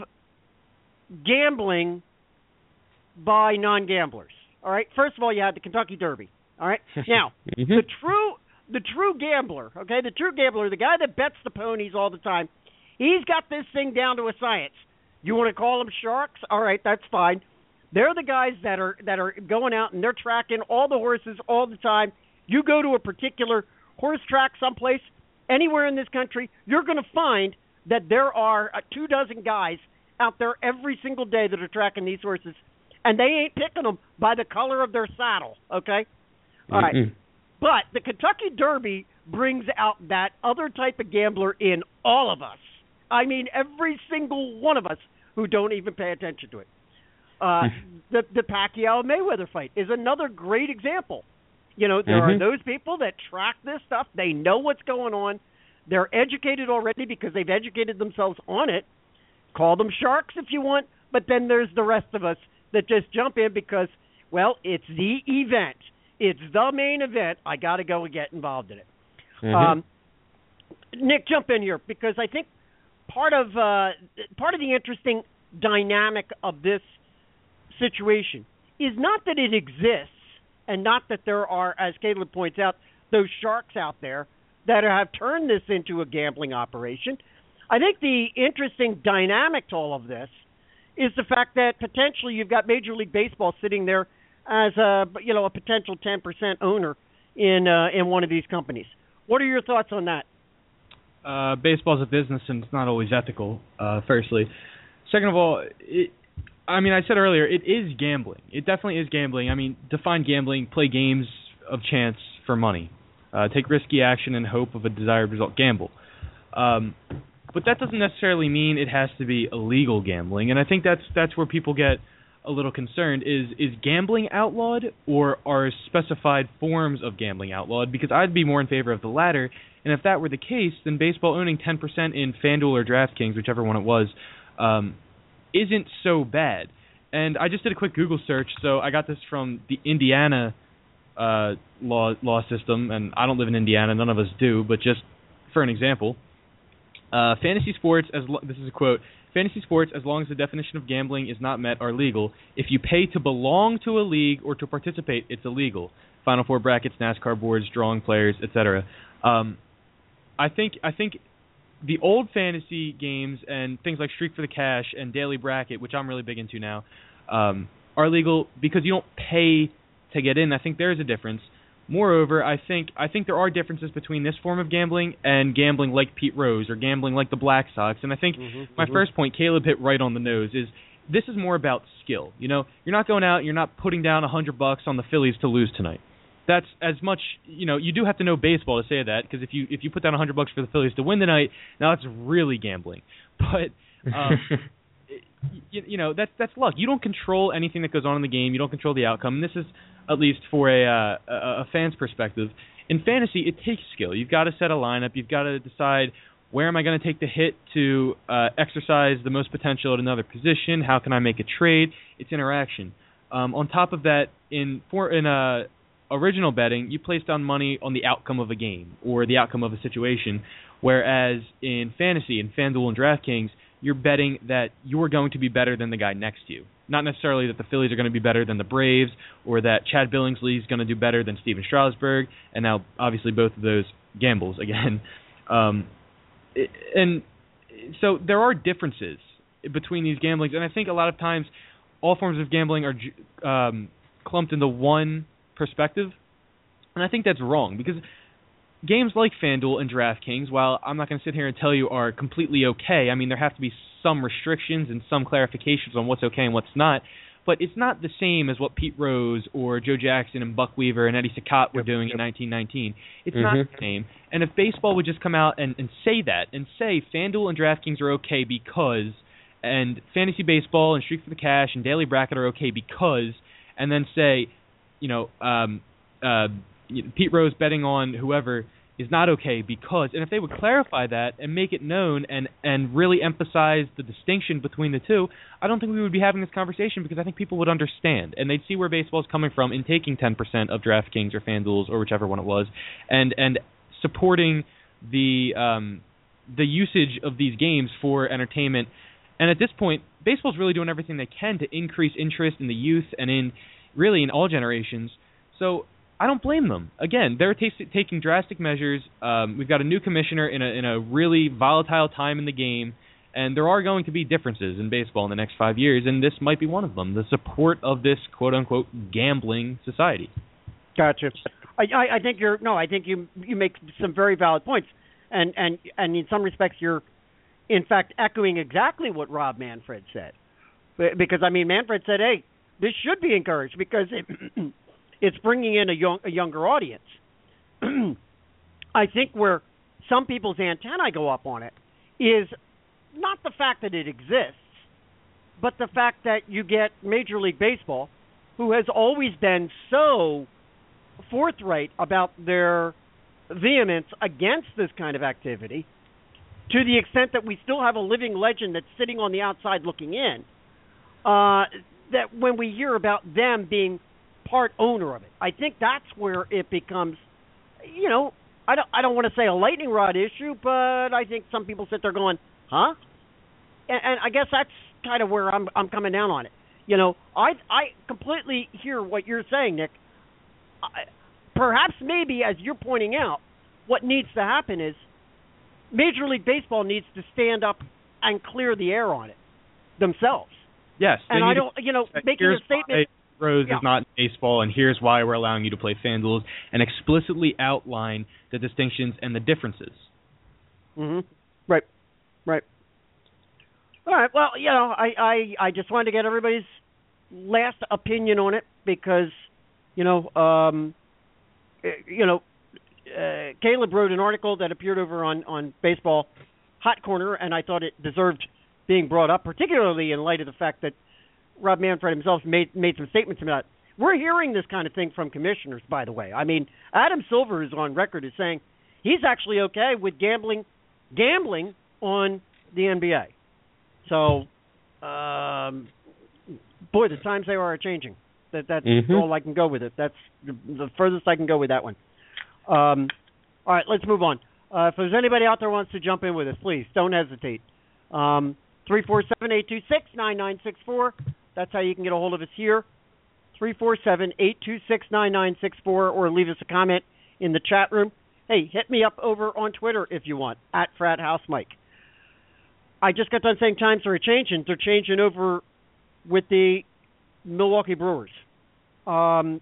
gambling by non-gamblers. All right. First of all, you had the Kentucky Derby. All right. Now, mm-hmm. the true the true gambler, okay, the true gambler, the guy that bets the ponies all the time, he's got this thing down to a science. You want to call them sharks? All right, that's fine. They're the guys that are that are going out and they're tracking all the horses all the time. You go to a particular horse track someplace, anywhere in this country, you're going to find that there are uh, two dozen guys out there every single day that are tracking these horses, and they ain't picking them by the color of their saddle, okay? All right. Mm-mm. But the Kentucky Derby brings out that other type of gambler in all of us. I mean, every single one of us who don't even pay attention to it. Uh, the the Pacquiao-Mayweather fight is another great example. You know, there mm-hmm. are those people that track this stuff. They know what's going on. They're educated already because they've educated themselves on it. Call them sharks if you want, but then there's the rest of us that just jump in because, well, it's the event. It's the main event. I got to go and get involved in it. Mm-hmm. Um, Nick, jump in here because I think part of uh, part of the interesting dynamic of this situation is not that it exists and not that there are, as Caleb points out, those sharks out there that have turned this into a gambling operation. I think the interesting dynamic to all of this is the fact that potentially you've got Major League Baseball sitting there as a, you know, a potential ten percent owner in uh, in one of these companies. What are your thoughts on that? Uh, baseball's a business and it's not always ethical, uh, firstly. Second of all, it, I mean, I said earlier, it is gambling. It definitely is gambling. I mean, define gambling, play games of chance for money. Uh, take risky action in hope of a desired result. Gamble. Um, but that doesn't necessarily mean it has to be illegal gambling. And I think that's that's where people get a little concerned. Is is gambling outlawed, or are specified forms of gambling outlawed? Because I'd be more in favor of the latter. And if that were the case, then baseball owning ten percent in FanDuel or DraftKings, whichever one it was, um, isn't so bad. And I just did a quick Google search, so I got this from the Indiana uh, law law system, and I don't live in Indiana, none of us do, but just for an example, uh, fantasy sports, as lo- this is a quote, fantasy sports, as long as the definition of gambling is not met, are legal. If you pay to belong to a league or to participate, it's illegal. Final Four brackets, NASCAR boards, drawing players, et cetera. Um, I think I think the old fantasy games and things like Streak for the Cash and Daily Bracket, which I'm really big into now, um, are legal because you don't pay to get in. I think there is a difference. Moreover, I think I think there are differences between this form of gambling and gambling like Pete Rose or gambling like the Black Sox. And I think Mm-hmm, my mm-hmm. first point, Caleb hit right on the nose, is this is more about skill. You know, you're not going out, you're not putting down a hundred bucks on the Phillies to lose tonight. That's as much, you know, you do have to know baseball to say that, because if you if you put down a hundred bucks for the Phillies to win tonight, now that's really gambling. But um, you, you know, that's that's luck. You don't control anything that goes on in the game. You don't control the outcome. And this is at least for a uh, a, a fan's perspective. In fantasy, it takes skill. You've got to set a lineup. You've got to decide, where am I going to take the hit to uh, exercise the most potential at another position? How can I make a trade? It's interaction. Um, on top of that, in for in a original betting, you place down money on the outcome of a game or the outcome of a situation, whereas in fantasy, in FanDuel and DraftKings, you're betting that you're going to be better than the guy next to you. Not necessarily that the Phillies are going to be better than the Braves or that Chad Billingsley is going to do better than Steven Strasburg, and now obviously both of those gambles again. Um, and so there are differences between these gamblings, and I think a lot of times all forms of gambling are um, clumped into one perspective, and I think that's wrong, because games like FanDuel and DraftKings, while I'm not going to sit here and tell you are completely okay, I mean, there have to be some restrictions and some clarifications on what's okay and what's not, but it's not the same as what Pete Rose or Joe Jackson and Buck Weaver and Eddie Saccott were doing in nineteen nineteen. It's mm-hmm. not the same. And if baseball would just come out and, and say that, and say FanDuel and DraftKings are okay because, and Fantasy Baseball and Streak for the Cash and Daily Bracket are okay because, and then say, you know, um, uh, Pete Rose betting on whoever is not okay because, and if they would clarify that and make it known and, and really emphasize the distinction between the two, I don't think we would be having this conversation, because I think people would understand and they'd see where baseball is coming from in taking ten percent of DraftKings or FanDuel's or whichever one it was, and and supporting the um, the usage of these games for entertainment. And at this point, baseball's really doing everything they can to increase interest in the youth and in really in all generations. So I don't blame them. Again, they're t- taking drastic measures. Um, we've got a new commissioner in a in a really volatile time in the game, and there are going to be differences in baseball in the next five years, and this might be one of them, the support of this quote-unquote gambling society. Gotcha. I, I, I think you're no. I think you you make some very valid points, and and and in some respects, you're in fact echoing exactly what Rob Manfred said, because I mean Manfred said, "Hey, this should be encouraged because it, it's bringing in a young a younger audience." I think where some people's antennae go up on it is not the fact that it exists, but the fact that you get Major League Baseball, who has always been so forthright about their vehemence against this kind of activity, to the extent that we still have a living legend that's sitting on the outside looking in, uh, that when we hear about them being part owner of it, I think that's where it becomes, you know, I don't, I don't want to say a lightning rod issue, but I think some people sit there going, huh? And, and I guess that's kind of where I'm I'm coming down on it. You know, I I completely hear what you're saying, Nick. I, perhaps maybe, as you're pointing out, what needs to happen is Major League Baseball needs to stand up and clear the air on it themselves. Yes. And I don't, you know, making a statement. Rose yeah. is not baseball, and here's why we're allowing you to play FanDuel, and explicitly outline the distinctions and the differences. Mm-hmm. Right. Right. All right. Well, you know, I, I, I just wanted to get everybody's last opinion on it because, you know, um, you know, uh, Caleb wrote an article that appeared over on, on Baseball Hot Corner, and I thought it deserved being brought up, particularly in light of the fact that Rob Manfred himself made made some statements about it. We're hearing this kind of thing from commissioners, by the way. I mean, Adam Silver is on record as saying he's actually okay with gambling gambling on the N B A. So, um, boy, the times they are changing. That that's mm-hmm. all I can go with it. That's the, the furthest I can go with that one. Um, all right, let's move on. Uh, if there's anybody out there who wants to jump in with us, please don't hesitate. Um, three four seven, eight two six, nine nine six four. That's how you can get a hold of us here. three four seven, eight two six, nine nine six four, or leave us a comment in the chat room. Hey, hit me up over on Twitter if you want, at Frat House Mike. I just got done saying times are changing. They're changing over with the Milwaukee Brewers. Um,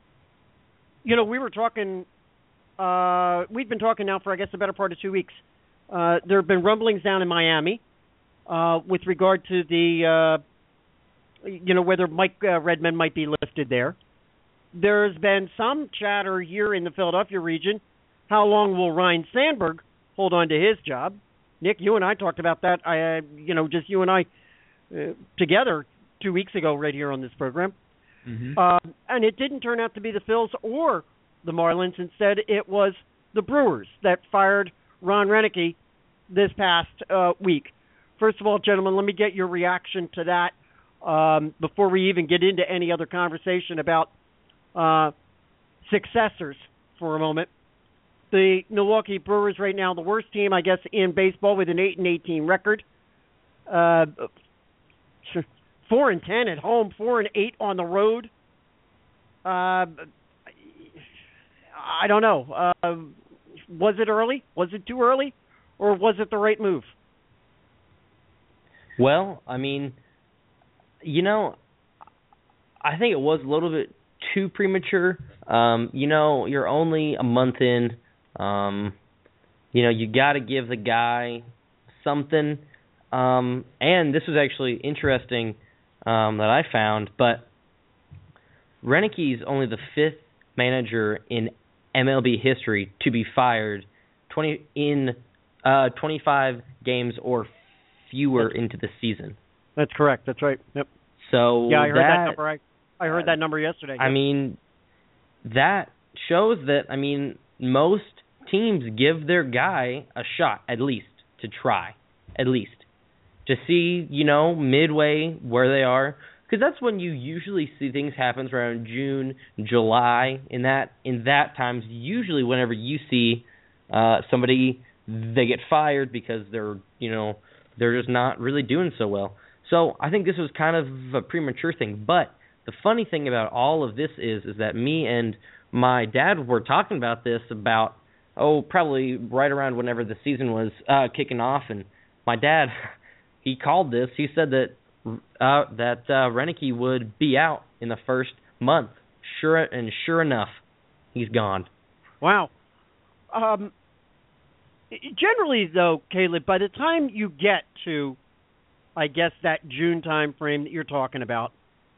you know, we were talking, uh, we've been talking now for, I guess, the better part of two weeks. Uh, there have been rumblings down in Miami uh, with regard to the, uh, you know, whether Mike uh, Redmond might be lifted there. There's been some chatter here in the Philadelphia region. How long will Ryan Sandberg hold on to his job? Nick, you and I talked about that, I, you know, just you and I uh, together two weeks ago right here on this program. Mm-hmm. Uh, and it didn't turn out to be the Phils or the Marlins. Instead, it was the Brewers that fired Ron Roenicke this past uh, week. First of all, gentlemen, let me get your reaction to that um, before we even get into any other conversation about uh, successors for a moment. The Milwaukee Brewers right now, the worst team, I guess, in baseball with an eight and eighteen record. Uh, four and ten at home, four and eight on the road. Uh, I don't know. Uh, was it early? Was it too early, or was it the right move? Well, I mean, you know, I think it was a little bit too premature. Um, you know, you're only a month in. Um, you know, you got to give the guy something. Um, and this was actually interesting um, that I found, but Roenicke's only the fifth manager in M L B history to be fired twenty in uh, twenty-five games or fewer that's, into the season. That's correct. That's right. Yep. So yeah, I heard that, that number. I, I heard that number yesterday. I yep. mean, that shows that, I mean, most teams give their guy a shot, at least, to try, at least, to see, you know, midway where they are. Because that's when you usually see things happen around June, July. In that in that times, usually whenever you see uh, somebody, they get fired because they're, you know, they're just not really doing so well. So I think this was kind of a premature thing. But the funny thing about all of this is, is that me and my dad were talking about this about, oh, probably right around whenever the season was uh, kicking off. And my dad, he called this. He said that uh, that uh, Roenicke would be out in the first month. Sure, and sure enough, He's gone. Wow. Um, generally, though, Caleb, by the time you get to, I guess, that June time frame that you're talking about,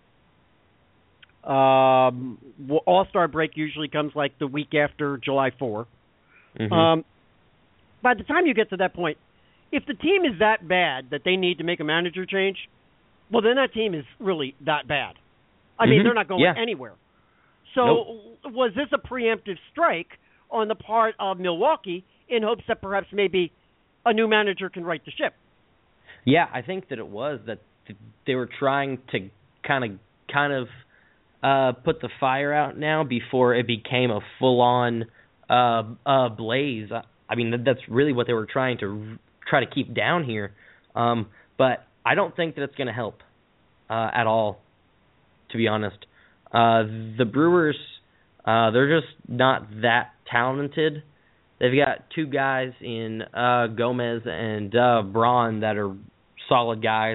um, All-Star break usually comes like the week after July fourth. Mm-hmm. Um, by the time you get to that point, if the team is that bad that they need to make a manager change, well, then that team is really that bad. I mean, mm-hmm. they're not going yeah. anywhere. So nope. was this a preemptive strike on the part of Milwaukee in hopes that perhaps maybe a new manager can right the ship? Yeah, I think that it was that they were trying to kind of kind of uh, put the fire out now before it became a full-on uh, uh, blaze. I mean, that's really what they were trying to try to keep down here. Um, but I don't think that it's going to help uh, at all, to be honest. Uh, the Brewers, uh, they're just not that talented. They've got two guys in uh, Gomez and uh, Braun that are solid guys.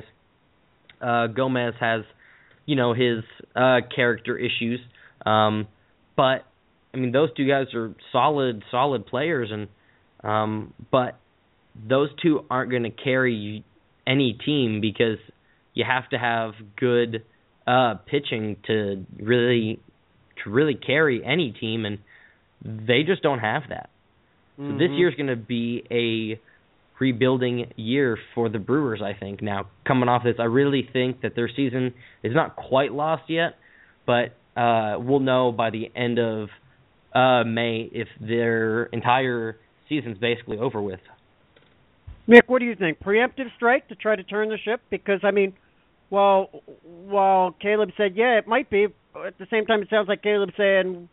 Uh, Gomez has, you know, his uh, character issues. Um, but, I mean, those two guys are solid, solid players. and um, But those two aren't going to carry any team because you have to have good uh, pitching to really to really carry any team, and they just don't have that. Mm-hmm. So this year's going to be a rebuilding year for the Brewers, I think. Now, coming off this, I really think that their season is not quite lost yet, but uh, we'll know by the end of uh, May if their entire season's basically over with. Mick, what do you think? Preemptive strike to try to turn the ship? Because, I mean, while, while Caleb said, yeah, it might be, at the same time it sounds like Caleb saying,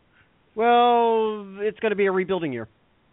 well, it's going to be a rebuilding year.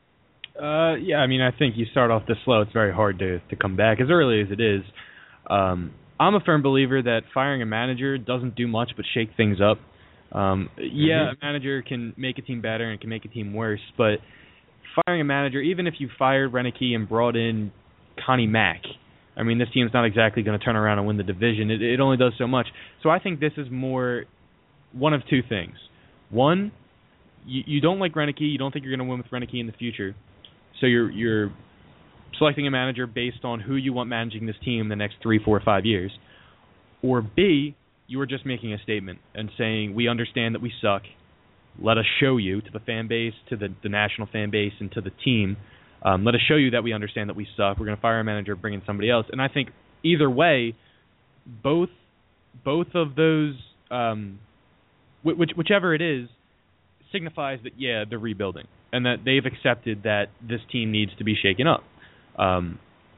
Uh, yeah, I mean, I think you start off this slow, it's very hard to, to come back, as early as it is. Um, I'm a firm believer that firing a manager doesn't do much but shake things up. Um, yeah, mm-hmm. a manager can make a team better and can make a team worse, but firing a manager, even if you fired Renicky and brought in Connie Mack, I mean, this team's not exactly going to turn around and win the division. It, it only does so much. So I think this is more one of two things. One, you, you don't like Renicky. You don't think you're going to win with Renicky in the future. So you're you're selecting a manager based on who you want managing this team the next three, four, five years. Or B, you are just making a statement and saying, we understand that we suck. Let us show you, to the fan base, to the, the national fan base, and to the team, um, let us show you that we understand that we suck. We're going to fire a manager, bring in somebody else. And I think either way, both both of those, um, which, whichever it is, signifies that, yeah, they're rebuilding and that they've accepted that this team needs to be shaken up. Um,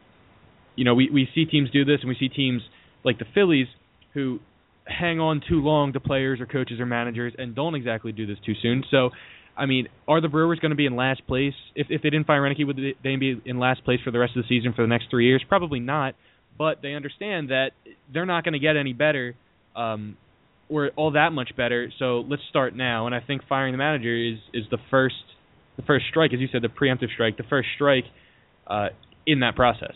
you know, we, we see teams do this, and we see teams like the Phillies who hang on too long to players or coaches or managers and don't exactly do this too soon. So, I mean, are the Brewers going to be in last place? If if they didn't fire Renicky, would they be in last place for the rest of the season for the next three years? Probably not, but they understand that they're not going to get any better um, or all that much better, so let's start now. And I think firing the manager is, is the first the first strike, as you said, the preemptive strike, the first strike uh, in that process.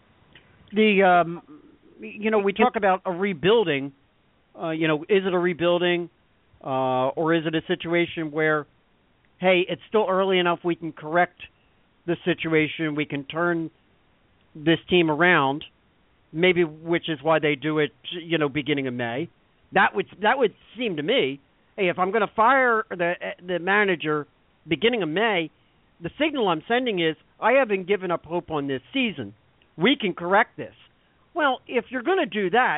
The um, you know, we talk about a rebuilding. Uh, you know, is it a rebuilding, uh, or is it a situation where, hey, it's still early enough, we can correct the situation, we can turn this team around, maybe, which is why they do it, you know, beginning of May. That would that would seem to me, hey, if I'm going to fire the the manager beginning of May, the signal I'm sending is I haven't given up hope on this season. We can correct this. Well, if you're going to do that,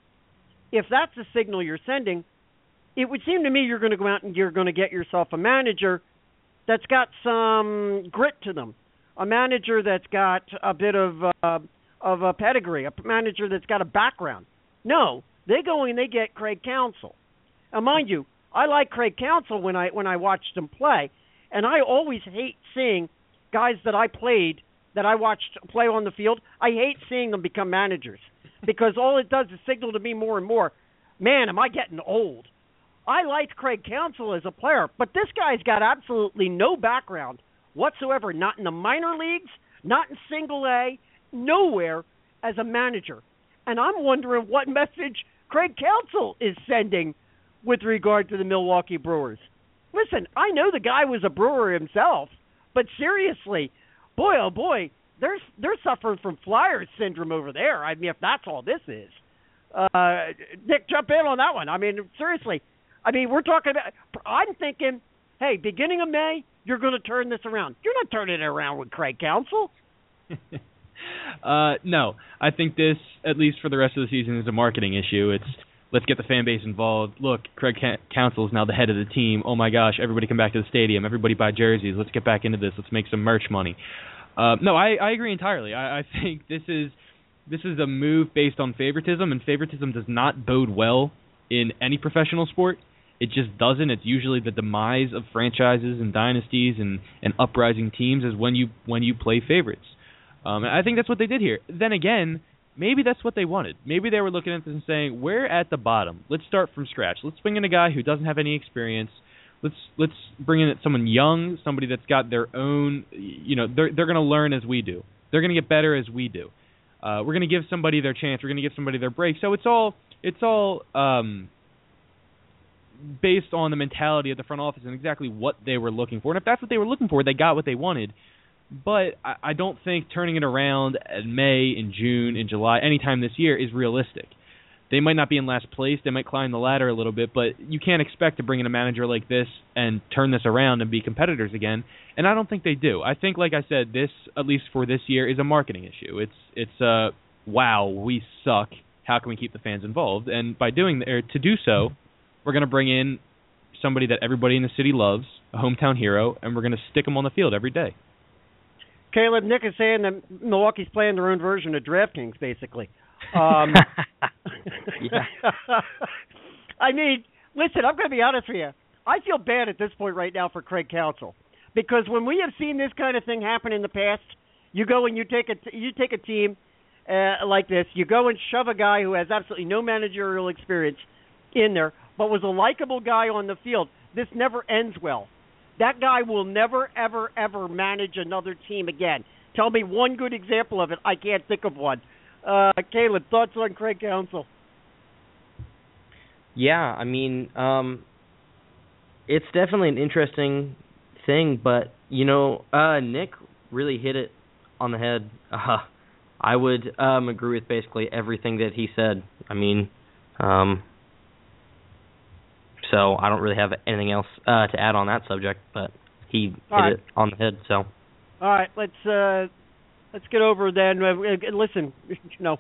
if that's the signal you're sending, it would seem to me you're going to go out and you're going to get yourself a manager that's got some grit to them, a manager that's got a bit of uh, of a pedigree, a manager that's got a background. No, they go and they get Craig Counsell. Now, mind you, I like Craig Counsell when I when I watched him play, and I always hate seeing guys that I played that I watched play on the field. I hate seeing them become managers because all it does is signal to me more and more, man, am I getting old? I liked Craig Counsell as a player, but this guy's got absolutely no background whatsoever, not in the minor leagues, not in single A, nowhere as a manager. And I'm wondering what message Craig Counsell is sending with regard to the Milwaukee Brewers. listen, I know the guy was a brewer himself, but seriously, boy, oh boy, they're, they're suffering from Flyers syndrome over there. I mean, if that's all this is. Uh, Nick, jump in on that one. I mean, seriously. I mean, we're talking about, I'm thinking, hey, beginning of May, you're going to turn this around. You're not turning it around with Craig Counsell. uh, no, I think this, at least for the rest of the season, is a marketing issue. It's let's get the fan base involved. Look, Craig Counsell is now the head of the team. Oh my gosh, everybody come back to the stadium. Everybody buy jerseys. Let's get back into this. Let's make some merch money. Uh, no, I, I agree entirely. I, I think this is this is a move based on favoritism, and favoritism does not bode well in any professional sport. It just doesn't. It's usually the demise of franchises and dynasties and, and uprising teams is when you when you play favorites. Um, and I think that's what they did here. Then again, maybe that's what they wanted. Maybe they were looking at this and saying, we're at the bottom. Let's start from scratch. Let's bring in a guy who doesn't have any experience. Let's let's bring in someone young, somebody that's got their own, you know, they're, they're going to learn as we do. They're going to get better as we do. Uh, we're going to give somebody their chance. We're going to give somebody their break. So it's all it's all um, based on the mentality of the front office and exactly what they were looking for. And if that's what they were looking for, they got what they wanted. But I, I don't think turning it around in May, in June, in July, anytime this year is realistic. They might not be in last place. They might climb the ladder a little bit, but you can't expect to bring in a manager like this and turn this around and be competitors again. And I don't think they do. I think, like I said, this, at least for this year, is a marketing issue. It's, it's uh, wow, we suck. How can we keep the fans involved? And by doing or to do so, we're going to bring in somebody that everybody in the city loves, a hometown hero, and we're going to stick them on the field every day. Caleb, Nick is saying that Milwaukee's playing their own version of DraftKings, basically. Um, I mean, listen, I'm going to be honest with you. I feel bad at this point right now for Craig Counsell because when we have seen this kind of thing happen in the past, you go and you take a you take a team uh, like this, you go and shove a guy who has absolutely no managerial experience in there, but was a likable guy on the field. This never ends well. That guy will never, ever, ever manage another team again. Tell me one good example of it. I can't think of one. Uh, Caleb, thoughts on Craig Counsell? Yeah, I mean, um, it's definitely an interesting thing, but, you know, uh, Nick really hit it on the head. Uh, I would um, agree with basically everything that he said. I mean, um, so I don't really have anything else uh, to add on that subject, but he hit right. it on the head, so. All right, let's... Uh, Let's get over then. Uh, listen, you know,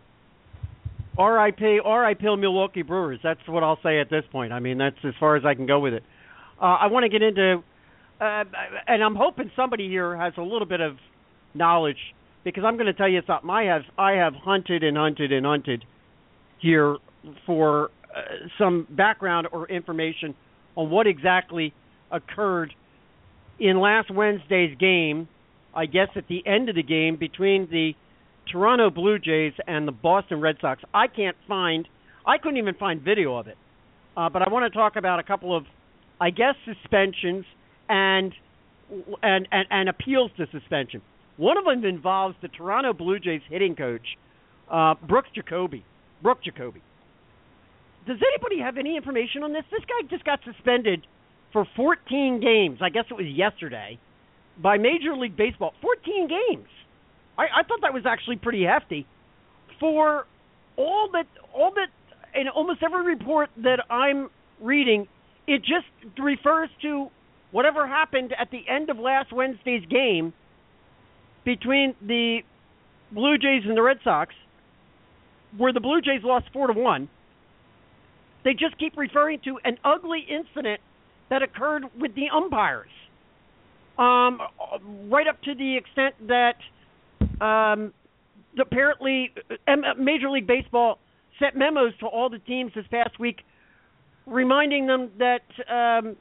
R I P R I P Milwaukee Brewers. That's what I'll say at this point. I mean, that's as far as I can go with it. Uh, I want to get into, uh, and I'm hoping somebody here has a little bit of knowledge because I'm going to tell you something. I have I have hunted and hunted and hunted here for uh, some background or information on what exactly occurred in last Wednesday's game. I guess at the end of the game between the Toronto Blue Jays and the Boston Red Sox. I can't find, I couldn't even find video of it. Uh, but I want to talk about a couple of, I guess, suspensions and, and and and appeals to suspension. One of them involves the Toronto Blue Jays hitting coach, uh, Brooks Jacoby. Brooke Jacoby. Does anybody have any information on this? This guy just got suspended for fourteen games. I guess it was yesterday. By Major League Baseball, fourteen games. I, I thought that was actually pretty hefty. For all that, all that, in almost every report that I'm reading, it just refers to whatever happened at the end of last Wednesday's game between the Blue Jays and the Red Sox, where the Blue Jays lost four to one. They just keep referring to an ugly incident that occurred with the umpires. Um, right up to the extent that um, apparently Major League Baseball sent memos to all the teams this past week reminding them that, um,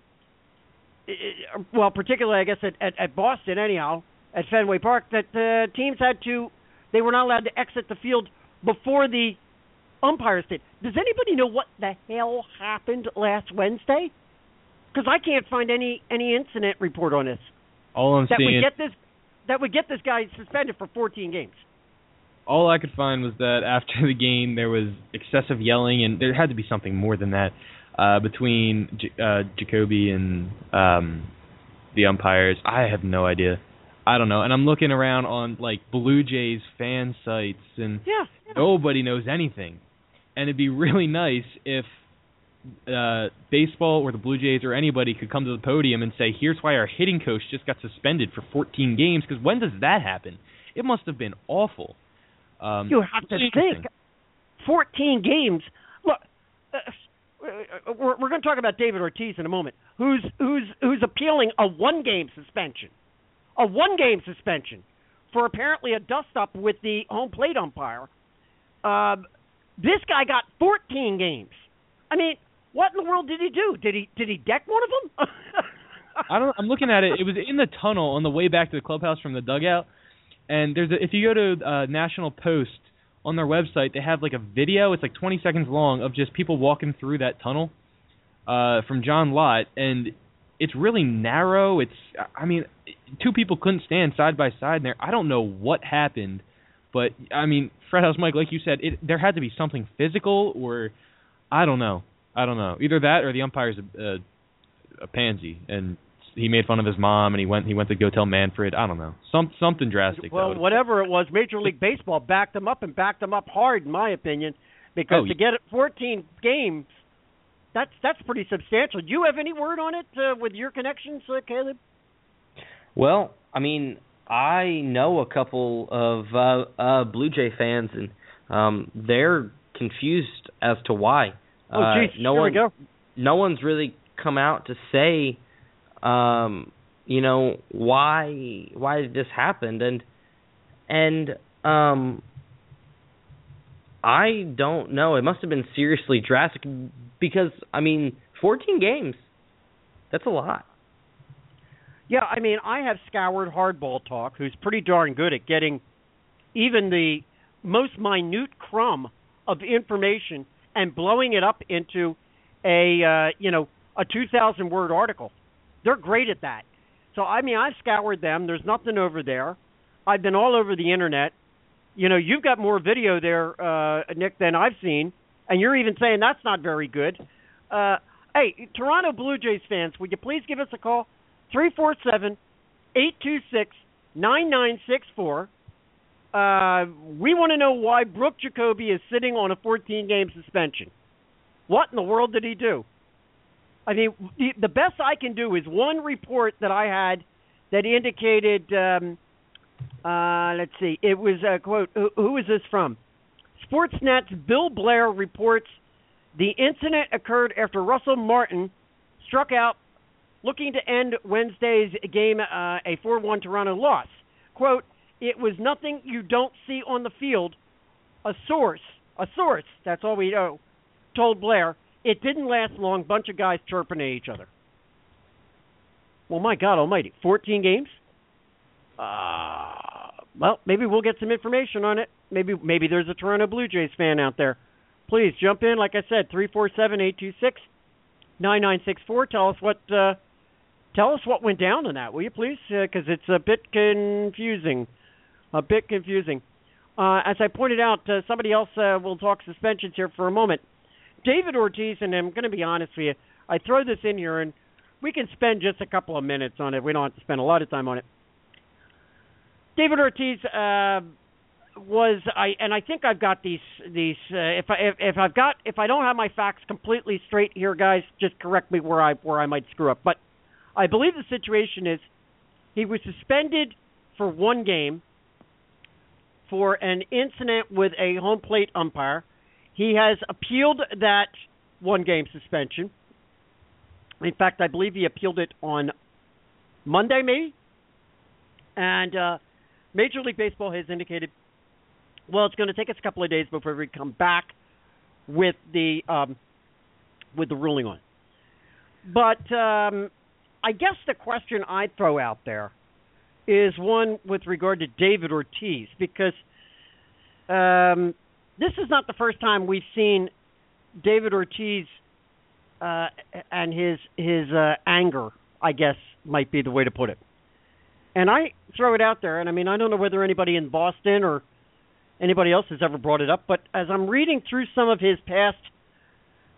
well, particularly I guess at, at, at Boston anyhow, at Fenway Park, that uh, teams had to, they were not allowed to exit the field before the umpires did. Does anybody know what the hell happened last Wednesday? Because I can't find any, any incident report on this. All I'm that seeing would get this that would get this guy suspended for fourteen games. All I could find was that after the game there was excessive yelling, and there had to be something more than that. uh, between J- uh, Jacoby and um, the umpires. I have no idea. I don't know. And I'm looking around on like Blue Jays fan sites, and yeah, yeah. nobody knows anything. And it'd be really nice if uh, baseball or the Blue Jays or anybody could come to the podium and say, here's why our hitting coach just got suspended for fourteen games, because when does that happen? It must have been awful. Um, you have to think. fourteen games. Look, uh, we're, we're going to talk about David Ortiz in a moment, who's who's who's appealing a one-game suspension. A one-game suspension for apparently a dust-up with the home plate umpire. Uh, this guy got fourteen games. I mean, what in the world did he do? Did he did he deck one of them? I don't. I'm looking at it. It was in the tunnel on the way back to the clubhouse from the dugout. And there's a, if you go to uh, National Post on their website, they have like a video. It's like twenty seconds long of just people walking through that tunnel uh, from John Lott, and it's really narrow. It's, I mean, two people couldn't stand side by side there. I don't know what happened, but I mean, Fred House Mike, like you said, it, there had to be something physical, or I don't know. I don't know. Either that or the umpire's a, a, a pansy, and he made fun of his mom, and he went he went to go tell Manfred. I don't know. Some something drastic. Well, whatever it was, Major League Baseball backed him up and backed him up hard, in my opinion, because oh, to get it fourteen games. That's that's pretty substantial. Do you have any word on it uh, with your connections, uh, Caleb? Well, I mean, I know a couple of uh, uh, Blue Jay fans, and um, they're confused as to why. Oh, geez. Uh, no Here one, we go. No one's really come out to say, um, you know, why why this happened, and and um. I don't know. It must have been seriously drastic because, I mean, fourteen games, that's a lot. Yeah, I mean, I have scoured Hardball Talk, who's pretty darn good at getting even the most minute crumb of information and blowing it up into a, uh, you know, a two thousand word article. They're great at that. So, I mean, I've scoured them. There's nothing over there. I've been all over the Internet. You know, you've got more video there, uh, Nick, than I've seen, and you're even saying that's not very good. Uh, hey, Toronto Blue Jays fans, would you please give us a call? three four seven, eight two six, nine nine six four. Uh, we want to know why Brooke Jacoby is sitting on a fourteen-game suspension. What in the world did he do? I mean, the, the best I can do is one report that I had that indicated... Um, Uh, let's see. It was a quote. Who, who is this from? Sportsnet's Bill Blair reports the incident occurred after Russell Martin struck out, looking to end Wednesday's game, uh, a four one Toronto loss. Quote, it was nothing you don't see on the field. A source, a source, that's all we know, told Blair. It didn't last long. Bunch of guys chirping at each other. Well, my God almighty. fourteen games? Uh, well, maybe we'll get some information on it. Maybe maybe there's a Toronto Blue Jays fan out there. Please jump in. Like I said, three four seven, eight two six, nine nine six four. Tell us what uh, tell us what went down on that, will you please? Because uh, it's a bit confusing. A bit confusing. Uh, as I pointed out, uh, somebody else uh, will talk suspensions here for a moment. David Ortiz, and I'm going to be honest with you, I throw this in here, and we can spend just a couple of minutes on it. We don't have to spend a lot of time on it. David Ortiz uh, was I, and I think I've got these these. Uh, if I if, if I've got if I don't have my facts completely straight here, guys, just correct me where I where I might screw up. But I believe the situation is he was suspended for one game for an incident with a home plate umpire. He has appealed that one game suspension. In fact, I believe he appealed it on Monday, maybe, and. Uh, Major League Baseball has indicated, well, it's going to take us a couple of days before we come back with the um, with the ruling on it. But um, I guess the question I'd throw out there is one with regard to David Ortiz, because um, this is not the first time we've seen David Ortiz uh, and his his uh, anger, I guess might be the way to put it. And I throw it out there, and I mean, I don't know whether anybody in Boston or anybody else has ever brought it up, but as I'm reading through some of his past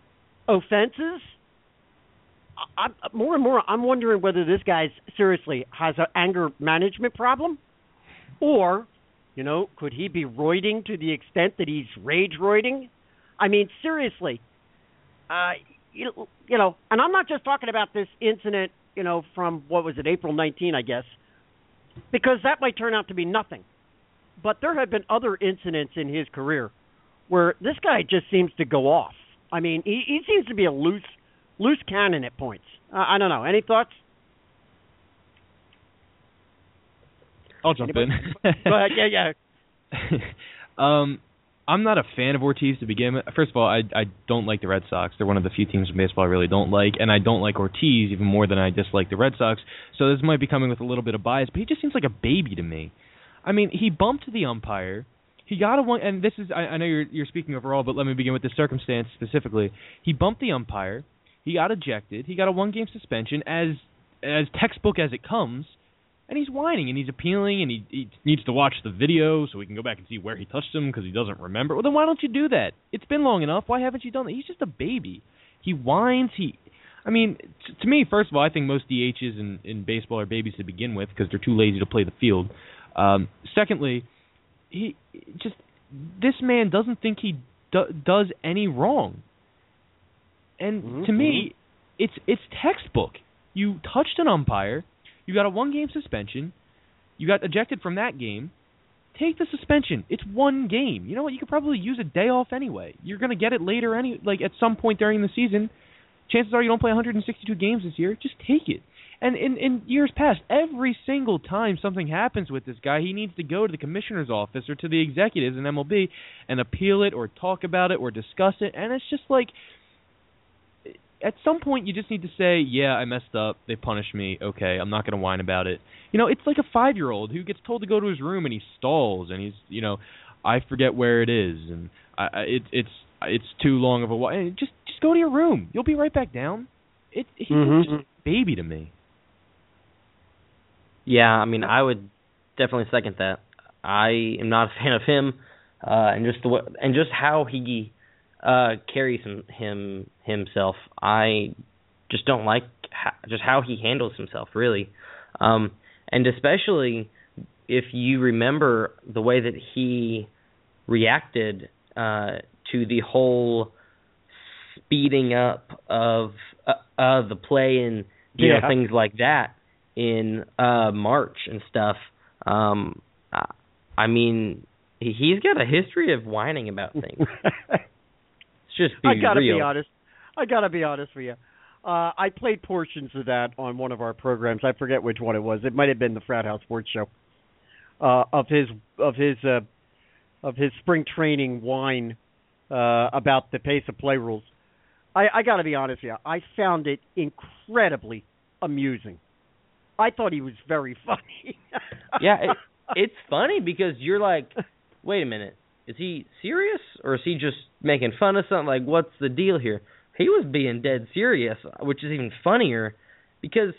offenses, I, I, more and more I'm wondering whether this guy seriously has an anger management problem, or, you know, could he be roiding to the extent that he's rage roiding? I mean, seriously, uh, you, you know, and I'm not just talking about this incident, you know, from, what was it, April nineteenth, I guess, because that might turn out to be nothing. But there have been other incidents in his career where this guy just seems to go off. I mean, he, he seems to be a loose loose cannon at points. Uh, I don't know. Any thoughts? I'll jump Anybody? in. Go ahead. Yeah, yeah. um, I'm not a fan of Ortiz to begin with. First of all, I I don't like the Red Sox. They're one of the few teams in baseball I really don't like, and I don't like Ortiz even more than I dislike the Red Sox. So this might be coming with a little bit of bias, but he just seems like a baby to me. I mean, he bumped the umpire. He got a one, and this is, I, I know you're you're speaking overall, but let me begin with this circumstance specifically. He bumped the umpire. He got ejected. He got a one-game suspension, as as textbook as it comes, and he's whining and he's appealing, and he, he needs to watch the video so we can go back and see where he touched him because he doesn't remember. Well, then why don't you do that? It's been long enough. Why haven't you done that? He's just a baby. He whines. He, I mean, t- to me, first of all, I think most D Hs in, in baseball are babies to begin with because they're too lazy to play the field. Um, secondly, he just this man doesn't think he do, does any wrong, and mm-hmm. to me, it's it's textbook. You touched an umpire, you got a one-game suspension, you got ejected from that game. Take the suspension. It's one game. You know what? You could probably use a day off anyway. You're gonna get it later, any like at some point during the season. Chances are you don't play one hundred sixty-two games this year. Just take it. And in, in years past, every single time something happens with this guy, he needs to go to the commissioner's office or to the executives in M L B and appeal it or talk about it or discuss it. And it's just like, at some point you just need to say, yeah, I messed up. They punished me. Okay, I'm not going to whine about it. You know, it's like a five-year-old who gets told to go to his room and he stalls and he's, you know, I forget where it is and I, I, it, it's it's too long of a while. Just, just go to your room. You'll be right back down. It, he's mm-hmm. just a baby to me. Yeah, I mean, I would definitely second that. I am not a fan of him, uh, and just the way, and just how he uh, carries him, him himself. I just don't like how, just how he handles himself, really, um, and especially if you remember the way that he reacted uh, to the whole speeding up of uh, of the play and you yeah. know things like that. In uh, March and stuff. Um, I mean, he's got a history of whining about things. It's just be I gotta real. be honest. I gotta be honest with you. Uh, I played portions of that on one of our programs. I forget which one it was. It might have been the Frat House Sports Show. Uh, of his of his uh, of his spring training whine uh, about the pace of play rules. I, I gotta be honest with you. I found it incredibly amusing. I thought he was very funny. yeah, it, it's funny because you're like, wait a minute, is he serious or is he just making fun of something? Like, what's the deal here? He was being dead serious, which is even funnier because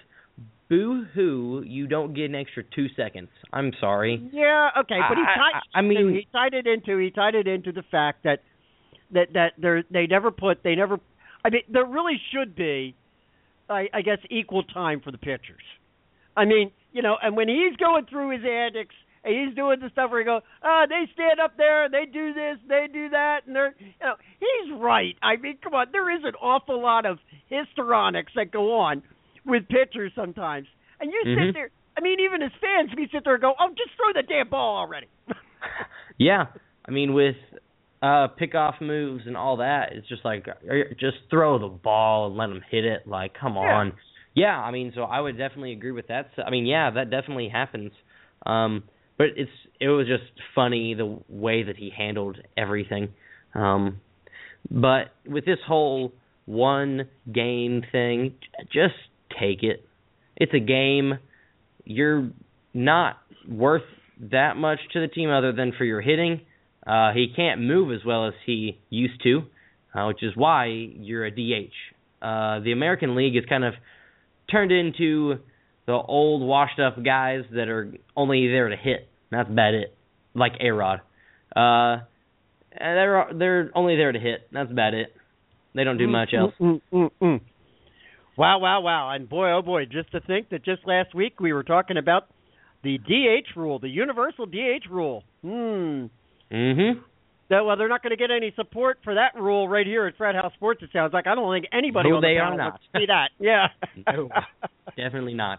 boo-hoo, you don't get an extra two seconds. I'm sorry. Yeah, okay, but he tied. I, I, I mean, he tied it into he tied it into the fact that that that they they never put they never. I mean, there really should be, I, I guess, equal time for the pitchers. I mean, you know, and when he's going through his antics, and he's doing the stuff where he goes, oh, they stand up there, they do this, they do that, and they're, you know, he's right. I mean, come on, there is an awful lot of histrionics that go on with pitchers sometimes. And you mm-hmm. sit there, I mean, even as fans, we sit there and go, oh, just throw the damn ball already. yeah, I mean, with uh, pickoff moves and all that, it's just like, just throw the ball and let them hit it. Like, come on. Yeah. Yeah, I mean, so I would definitely agree with that. So, I mean, yeah, that definitely happens. Um, but it's it was just funny the way that he handled everything. Um, but with this whole one game thing, just take it. It's a game. You're not worth that much to the team other than for your hitting. Uh, he can't move as well as he used to, uh, which is why you're a D H. Uh, the American League is kind of turned into the old washed-up guys that are only there to hit. That's about it. Like A-Rod. Uh, they're, they're only there to hit. That's about it. They don't do mm, much else. Mm, mm, mm, mm. Wow, wow, wow. And boy, oh boy, just to think that just last week we were talking about the D H rule, the universal D H rule. Hmm. Mm-hmm. That, well, they're not going to get any support for that rule right here at Fred House Sports, it sounds like. I don't think anybody No, on the they panel are not. wants to see that. Yeah. No, definitely not.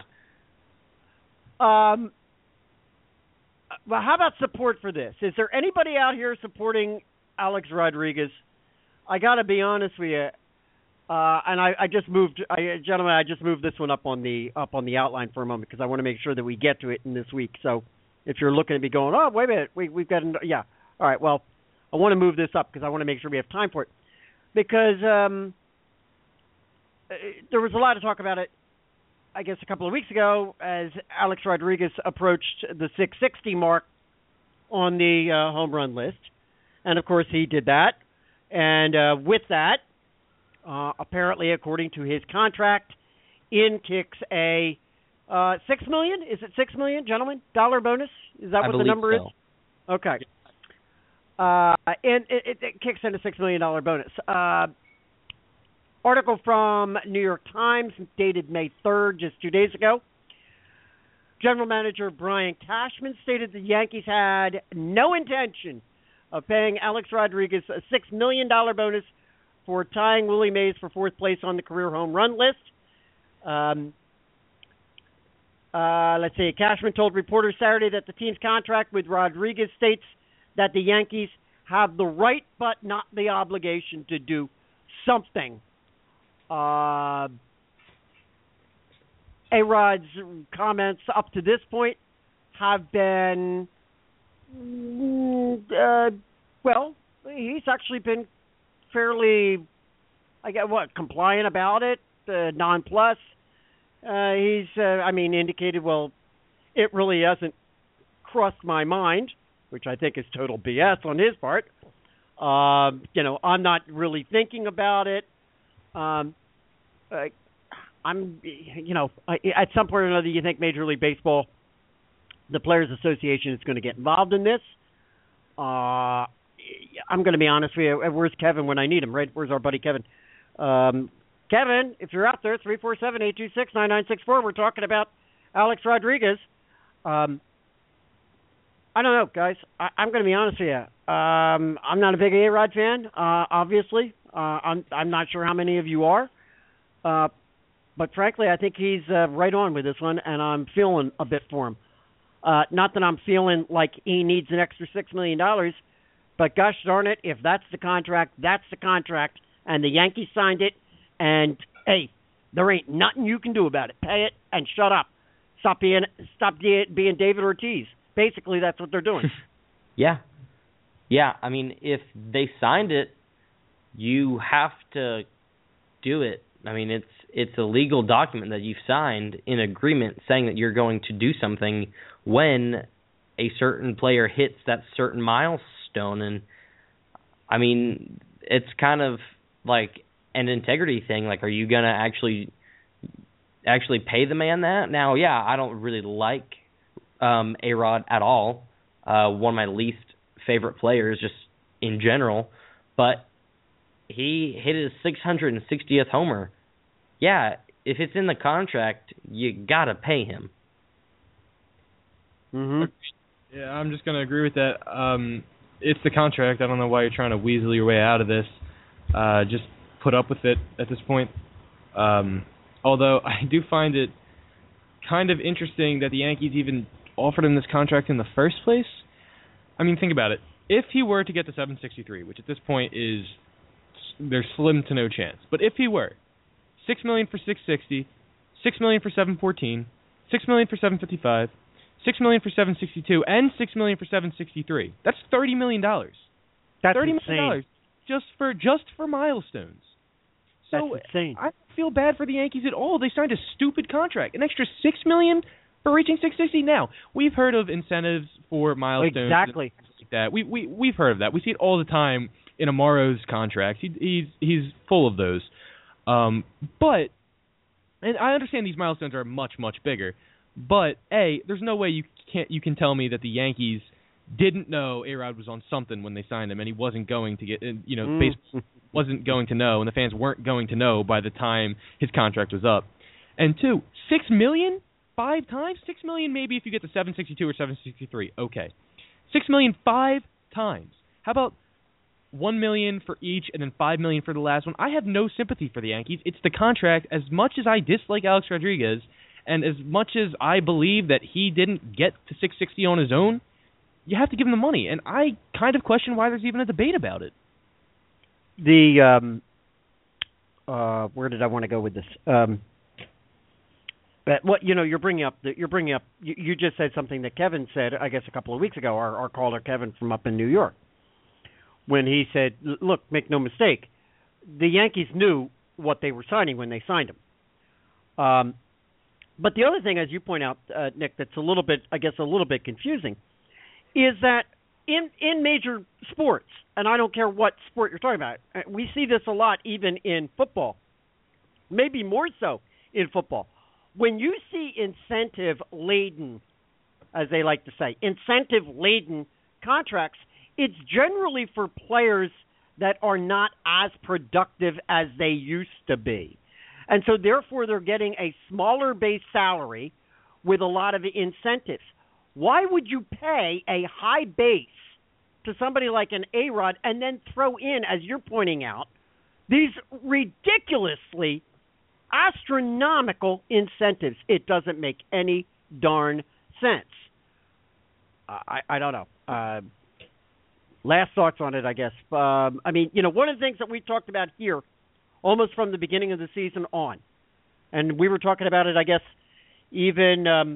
Um. Well, how about support for this? Is there anybody out here supporting Alex Rodriguez? I got to be honest with you. Uh, and I, I just moved, I, gentlemen, I just moved this one up on the up on the outline for a moment because I want to make sure that we get to it in this week. So, if you're looking at me going, oh, wait a minute, we, we've got, an, yeah, all right. Well, I want to move this up because I want to make sure we have time for it because um, there was a lot of talk about it. I guess a couple of weeks ago, as Alex Rodriguez approached the six sixty mark on the uh, home run list, and of course he did that, and uh, with that. Uh, apparently, according to his contract, in kicks a uh, six million. Is it six million, gentlemen? Dollar bonus? Is that I what the number so. is? Okay. Uh, and it, it, it kicks in a six million dollar bonus. Uh, article from New York Times dated May third, just two days ago. General Manager Brian Cashman stated the Yankees had no intention of paying Alex Rodriguez a six million dollar bonus for tying Willie Mays for fourth place on the career home run list. Um, uh, let's see. Cashman told reporters Saturday that the team's contract with Rodriguez states that the Yankees have the right but not the obligation to do something. Uh, A-Rod's comments up to this point have been, uh, well, he's actually been fairly, I get what, compliant about it, uh, non-plus. Uh, he's, uh, I mean, indicated, well, it really hasn't crossed my mind, which I think is total B S on his part. Uh, you know, I'm not really thinking about it. Um, uh, I'm, you know, I, at some point or another, you think Major League Baseball, the Players Association, is going to get involved in this. Uh, I'm going to be honest with you. Where's Kevin when I need him, right? Where's our buddy Kevin? Um, Kevin, if you're out there, three four seven, eight two six, nine nine six four. We're talking about Alex Rodriguez. Um, I don't know, guys. I, I'm going to be honest with you. Um, I'm not a big A-Rod fan, uh, obviously. Uh, I'm, I'm not sure how many of you are. Uh, but frankly, I think he's uh, right on with this one, and I'm feeling a bit for him. Uh, not that I'm feeling like he needs an extra six million dollars, but gosh darn it, if that's the contract, that's the contract, and the Yankees signed it, and, hey, there ain't nothing you can do about it. Pay it and shut up. Stop being stop being David Ortiz. Basically, that's what they're doing. Yeah. Yeah, I mean, if they signed it, you have to do it. I mean, it's it's a legal document that you've signed in agreement saying that you're going to do something when a certain player hits that certain milestone. And, I mean, it's kind of like an integrity thing. Like, are you going to actually actually pay the man that? Now, yeah, I don't really like um, A-Rod at all. Uh, one of my least favorite players just in general. But he hit his six hundred sixtieth homer. Yeah, if it's in the contract, you got to pay him. Mm-hmm. Yeah, I'm just going to agree with that. Um, it's the contract. I don't know why you're trying to weasel your way out of this. Uh, just put up with it at this point. Um, although I do find it kind of interesting that the Yankees even offered him this contract in the first place. I mean, think about it. If he were to get to seven sixty-three, which at this point is there's slim to no chance, but if he were, six million dollars for six sixty, six million dollars for seven fourteen, six million dollars for seven fifty-five, six million dollars for seven sixty-two, and six million dollars for seven sixty-three. That's thirty million dollars. That's thirty insane. million dollars just for just for milestones. So That's insane. I don't feel bad for the Yankees at all. They signed a stupid contract, an extra six million dollars for reaching six sixty. Now, we've heard of incentives for milestones. Exactly. Like that. We we we've heard of that. We see it all the time in Amaro's contracts. He, he's he's full of those. Um, but and I understand these milestones are much much bigger. But A, there's no way you can't you can tell me that the Yankees didn't know A-Rod was on something when they signed him, and he wasn't going to get, you know, Mm. baseball wasn't going to know, and the fans weren't going to know by the time his contract was up. And two, six million five times, six million maybe if you get to seven sixty-two or seven sixty-three. Okay, six million five times. How about one million for each, and then five million for the last one? I have no sympathy for the Yankees. It's the contract. As much as I dislike Alex Rodriguez, and as much as I believe that he didn't get to six sixty on his own, you have to give him the money. And I kind of question why there's even a debate about it. The um, uh, where did I want to go with this? Um, but what you know, you're bringing up. The, you're bringing up. You, you just said something that Kevin said, I guess, a couple of weeks ago. Our, our caller Kevin from up in New York, when he said, "Look, make no mistake, the Yankees knew what they were signing when they signed him." Um, but the other thing, as you point out, uh, Nick, that's a little bit, I guess, a little bit confusing, is that in in major sports, and I don't care what sport you're talking about, we see this a lot even in football, maybe more so in football. When you see incentive-laden, as they like to say, incentive-laden contracts, it's generally for players that are not as productive as they used to be. And so, therefore, they're getting a smaller base salary with a lot of incentives. Why would you pay a high base to somebody like an A-Rod and then throw in, as you're pointing out, these ridiculously astronomical incentives? It doesn't make any darn sense. Uh, I, I don't know. Uh, last thoughts on it, I guess. Um, I mean, you know, one of the things that we talked about here almost from the beginning of the season on, and we were talking about it, I guess, even um,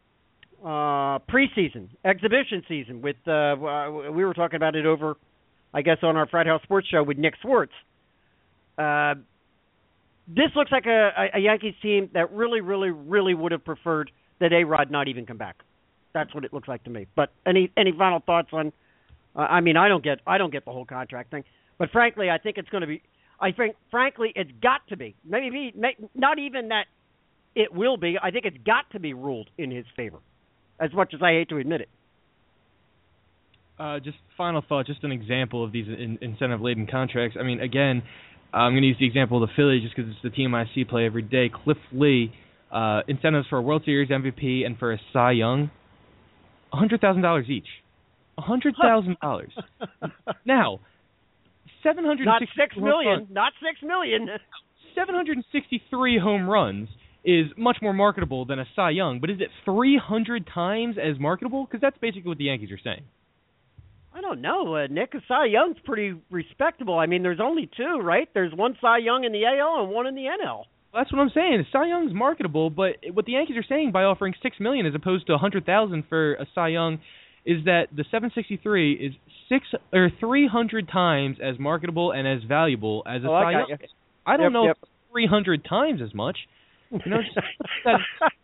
uh, preseason, exhibition season. With uh, we were talking about it over, I guess, on our Frat House Sports Show with Nick Swartz. Uh, this looks like a, a Yankees team that really, really, really would have preferred that A-Rod not even come back. That's what it looks like to me. But any any final thoughts on? Uh, I mean, I don't get I don't get the whole contract thing. But frankly, I think it's going to be. I think, frankly, it's got to be. Maybe may, not even that it will be. I think it's got to be ruled in his favor, as much as I hate to admit it. Uh, just final thought, just an example of these in, incentive-laden contracts. I mean, again, I'm going to use the example of the Phillies just because it's the team I see play every day. Cliff Lee, uh, incentives for a World Series M V P and for a Cy Young, one hundred thousand dollars each. one hundred thousand dollars. Now, seven hundred not six million. Runs, not six million. seven hundred sixty-three home runs is much more marketable than a Cy Young, but is it three hundred times as marketable? Because that's basically what the Yankees are saying. I don't know, uh, Nick. A Cy Young's pretty respectable. I mean, there's only two, right? There's one Cy Young in the A L and one in the N L. Well, that's what I'm saying. Cy Young's marketable, but what the Yankees are saying by offering six million as opposed to one hundred thousand for a Cy Young is that the seven sixty-three is six or three hundred times as marketable and as valuable as a oh, Cy I Young. you. I don't yep, know yep. if three hundred times as much. You know, just, that,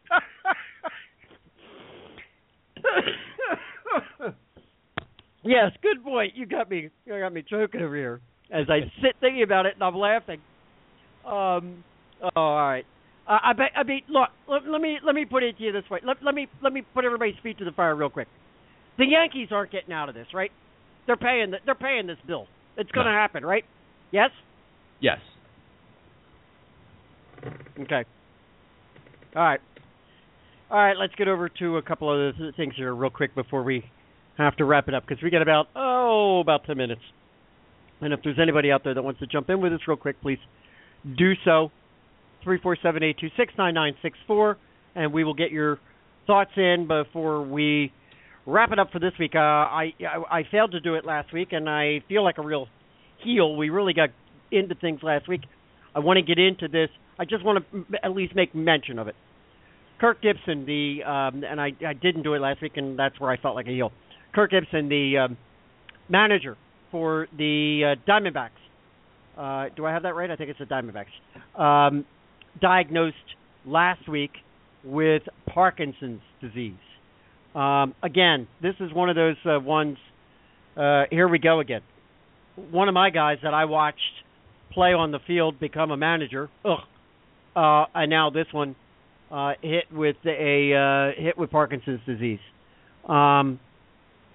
yes, good point. You got me. You got me choking over here as I sit thinking about it, and I'm laughing. Um. Oh, all right. Uh, I bet. I mean, look. Let, let me let me put it to you this way. Let, let me let me put everybody's feet to the fire real quick. The Yankees aren't getting out of this, right? They're paying. The, they're paying this bill. It's going to no. happen, right? Yes. yes. Okay. All right. All right. Let's get over to a couple of things here real quick before we have to wrap it up, because we got about oh about ten minutes. And if there's anybody out there that wants to jump in with us real quick, please do so. three four seven, eight two six, nine nine six four, and we will get your thoughts in before we wrap it up for this week. Uh, I, I I failed to do it last week, and I feel like a real heel. We really got into things last week. I want to get into this. I just want to at least make mention of it. Kirk Gibson, the um, and I, I didn't do it last week, and that's where I felt like a heel. Kirk Gibson, the um, manager for the uh, Diamondbacks. Uh, do I have that right? I think it's the Diamondbacks. Um, diagnosed last week with Parkinson's disease. Um, again, this is one of those uh, ones, uh, here we go again. One of my guys that I watched play on the field become a manager, ugh, uh, and now this one uh, hit with a uh, hit with Parkinson's disease. Um,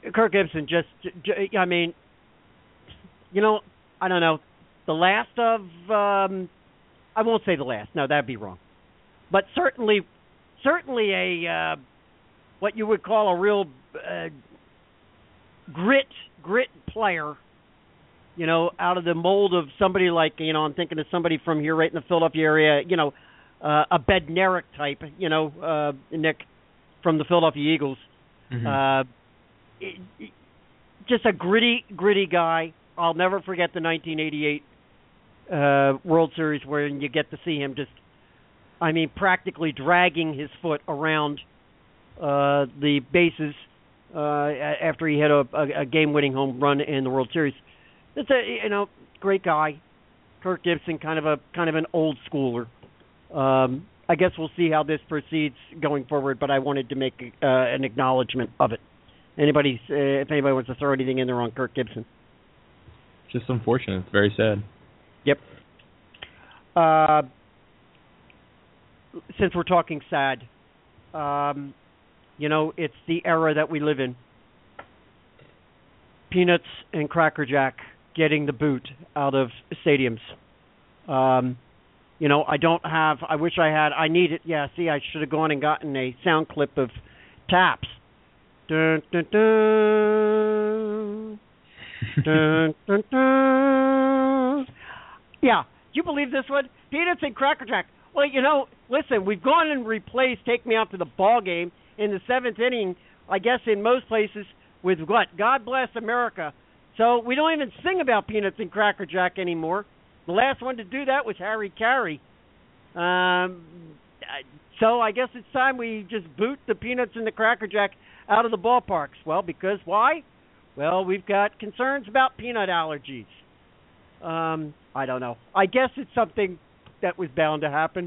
Kirk Gibson just, j- I mean, you know, I don't know, the last of, um, I won't say the last. No, that'd be wrong. But certainly, certainly a uh, what you would call a real uh, grit grit player. You know, out of the mold of somebody like, you know, I'm thinking of somebody from here, right in the Philadelphia area. You know, uh, a Bednarik type. You know, uh, Nick from the Philadelphia Eagles. Mm-hmm. Uh, it, it, just a gritty, gritty guy. I'll never forget the nineteen eighty-eight uh, World Series where you get to see him just, I mean, practically dragging his foot around uh, the bases uh, after he hit a, a, a game-winning home run in the World Series. It's a you know great guy, Kirk Gibson, kind of a kind of an old schooler. Um, I guess we'll see how this proceeds going forward, but I wanted to make uh, an acknowledgement of it. Anybody, uh, if anybody wants to throw anything in there on Kirk Gibson. Just unfortunate. It's very sad. Yep. Uh, since we're talking sad, um, you know, it's the era that we live in. Peanuts and Cracker Jack getting the boot out of stadiums. Um, you know, I don't have, I wish I had, I need it. Yeah, see, I should have gone and gotten a sound clip of Taps. Dun, dun, dun. Dun, dun, dun. Yeah, do you believe this one? Peanuts and Cracker Jack. Well, you know, listen, we've gone and replaced Take Me Out to the Ball Game in the seventh inning, I guess in most places, with what? God Bless America. So we don't even sing about Peanuts and Cracker Jack anymore. The last one to do that was Harry Carey. Um, so I guess it's time we just boot the Peanuts and the Cracker Jack out of the ballparks. Well, because why? Well, we've got concerns about peanut allergies. Um, I don't know. I guess it's something that was bound to happen.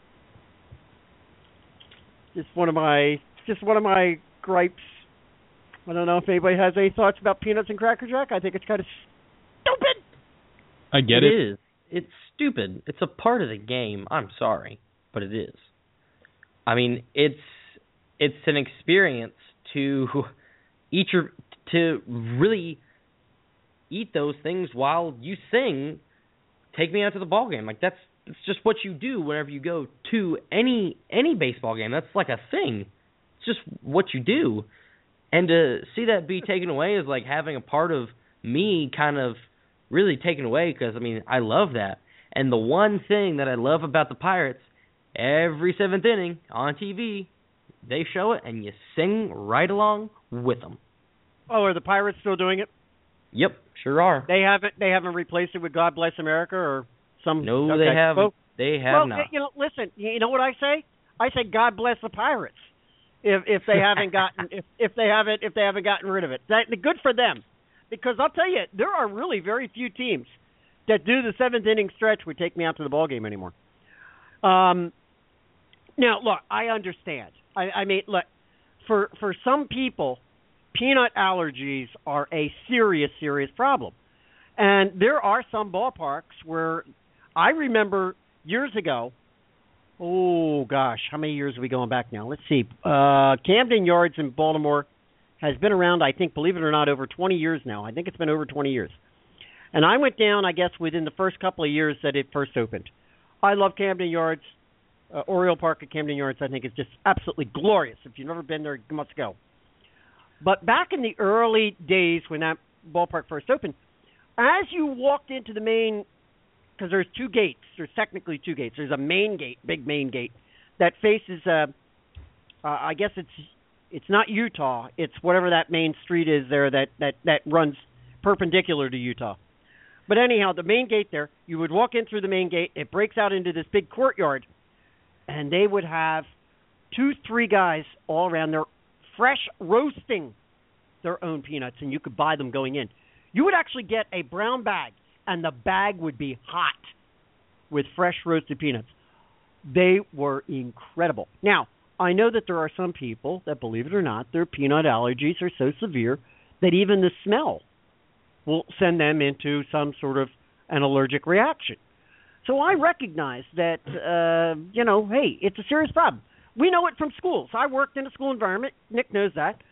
Just one of my, just one of my gripes. I don't know if anybody has any thoughts about Peanuts and Cracker Jack. I think it's kind of stupid. I get it. it. It is. It's stupid. It's a part of the game. I'm sorry, but it is. I mean, it's it's an experience to eat your to really eat those things while you sing "Take Me Out to the Ball Game." Like that's it's just what you do whenever you go to any any baseball game. That's like a thing. It's just what you do. And to see that be taken away is like having a part of me kind of really taken away because, I mean, I love that. And the one thing that I love about the Pirates, every seventh inning on T V, they show it and you sing right along with them. Oh, are the Pirates still doing it? Yep, sure are. They haven't They haven't replaced it with God Bless America or some... No, okay. they haven't. Well, they have well, not. You know, listen, you know what I say? I say God bless the Pirates. If if they haven't gotten if, if they haven't if they haven't gotten rid of it, that good for them, because I'll tell you there are really very few teams that do the seventh inning stretch would take me out to the ball game anymore. Um, now look, I understand. I, I mean, look, for for some people, peanut allergies are a serious serious problem, and there are some ballparks where I remember years ago. Oh, gosh, how many years are we going back now? Let's see. Uh, Camden Yards in Baltimore has been around, I think, believe it or not, over twenty years now. I think it's been over twenty years. And I went down, I guess, within the first couple of years that it first opened. I love Camden Yards. Uh, Oriole Park at Camden Yards, I think, is just absolutely glorious. If you've never been there, you must go. But back in the early days when that ballpark first opened, as you walked into the main... because there's two gates. There's technically two gates. There's a main gate, big main gate, that faces, uh, uh, I guess it's it's not Utah. It's whatever that main street is there that, that, that runs perpendicular to Utah. But anyhow, the main gate there, you would walk in through the main gate. It breaks out into this big courtyard, and they would have two, three guys all around there fresh roasting their own peanuts, and you could buy them going in. You would actually get a brown bag, and the bag would be hot with fresh roasted peanuts. They were incredible. Now, I know that there are some people that, believe it or not, their peanut allergies are so severe that even the smell will send them into some sort of an allergic reaction. So I recognize that, uh, you know, hey, it's a serious problem. We know it from schools. I worked in a school environment. Nick knows that.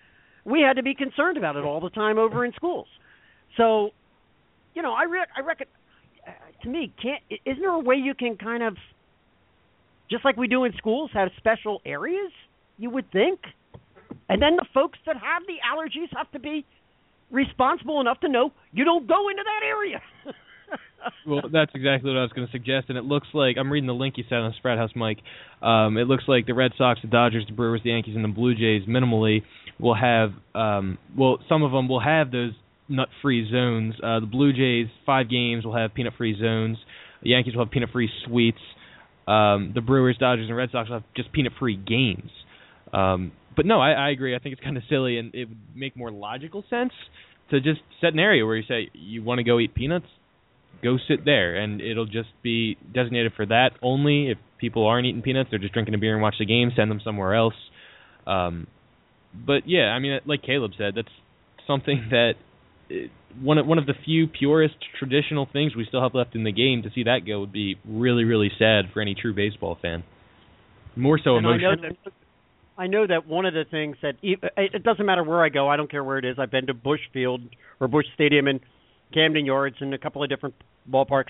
We had to be concerned about it all the time over in schools. So, you know, I re- I reckon, uh, to me, can't isn't there a way you can kind of, just like we do in schools, have special areas? You would think, and then the folks that have the allergies have to be responsible enough to know you don't go into that area. Well, that's exactly what I was going to suggest, and it looks like, I'm reading the link you sent on Sprout House, Mike. Um, it looks like the Red Sox, the Dodgers, the Brewers, the Yankees, and the Blue Jays minimally will have, um, well, some of them will have those nut-free zones. Uh, the Blue Jays, five games, will have peanut-free zones. The Yankees will have peanut-free suites. Um, the Brewers, Dodgers, and Red Sox will have just peanut-free games. Um, but no, I, I agree. I think it's kind of silly, and it would make more logical sense to just set an area where you say, you want to go eat peanuts? Go sit there, and it'll just be designated for that only. If people aren't eating peanuts, they're just drinking a beer and watch the game, send them somewhere else. Um, but, yeah, I mean, like Caleb said, that's something that it, one of, one of the few purest traditional things we still have left in the game. To see that go would be really, really sad for any true baseball fan. More so emotional. I know, that, I know that one of the things that, it doesn't matter where I go, I don't care where it is. I've been to Busch Field or Busch Stadium and Camden Yards and a couple of different ballparks.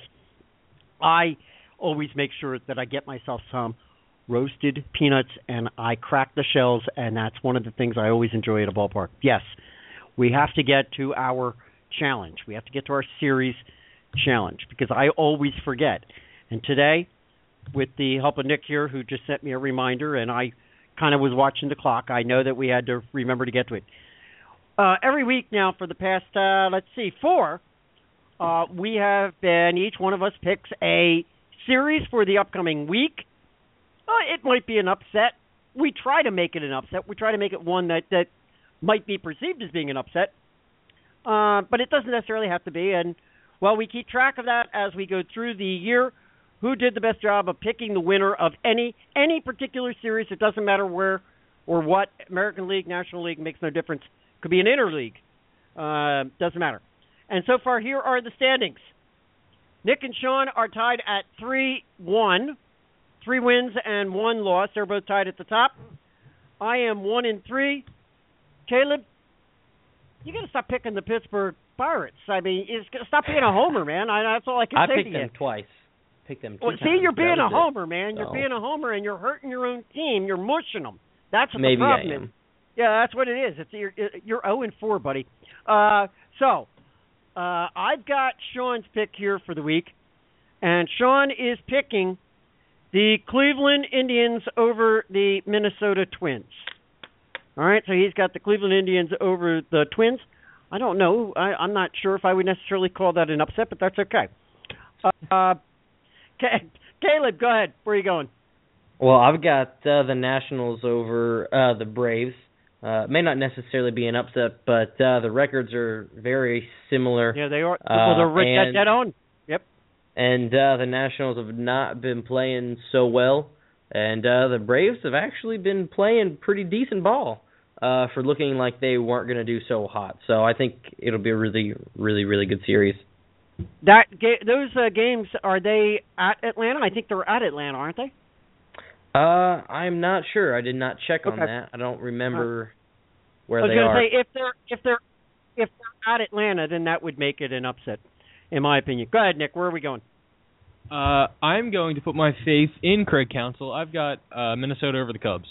I always make sure that I get myself some roasted peanuts, and I crack the shells, and that's one of the things I always enjoy at a ballpark. Yes, we have to get to our challenge. We have to get to our series challenge, because I always forget. And today, with the help of Nick here, who just sent me a reminder, and I kind of was watching the clock, I know that we had to remember to get to it. Uh, every week now for the past, uh, let's see, four, Uh, we have been, each one of us picks a series for the upcoming week. Uh, it might be an upset. We try to make it an upset. We try to make it one that, that might be perceived as being an upset. Uh, but it doesn't necessarily have to be. And, well, we keep track of that as we go through the year. Who did the best job of picking the winner of any any particular series? It doesn't matter where or what. American League, National League, makes no difference. Could be an interleague. Uh, doesn't matter. And so far, here are the standings. Nick and Sean are tied at three one. Three wins and one loss. They're both tied at the top. I am one and three. Caleb, you got to stop picking the Pittsburgh Pirates. I mean, you got to stop being a homer, man. I, that's all I can I say to you. I picked them twice. Picked them two well, see, times. you're being a it. homer, man. You're so. being a homer, and you're hurting your own team. You're mushing them. That's what Maybe the problem I am. is. Yeah, that's what it is. It's you're you're zero and four, buddy. Uh, so. Uh, I've got Sean's pick here for the week, and Sean is picking the Cleveland Indians over the Minnesota Twins. All right, so he's got the Cleveland Indians over the Twins. I don't know. I, I'm not sure if I would necessarily call that an upset, but that's okay. Uh, uh, Caleb, go ahead. Where are you going? Well, I've got uh, the Nationals over uh, the Braves. Uh, it may not necessarily be an upset, but uh, the records are very similar. Yeah, they are. Uh, well, they're and, dead on. Yep. And uh, the Nationals have not been playing so well, and uh, the Braves have actually been playing pretty decent ball uh, for looking like they weren't going to do so hot. So I think it'll be a really, really, really good series. That ga- those uh, games, are they at Atlanta? I think they're at Atlanta, aren't they? Uh, I'm not sure. I did not check on Okay. that. I don't remember where I was they going to are. say if they're if they're if they're at Atlanta, then that would make it an upset, in my opinion. Go ahead, Nick. Where are we going? Uh, I'm going to put my faith in Craig Counsell. I've got uh, Minnesota over the Cubs.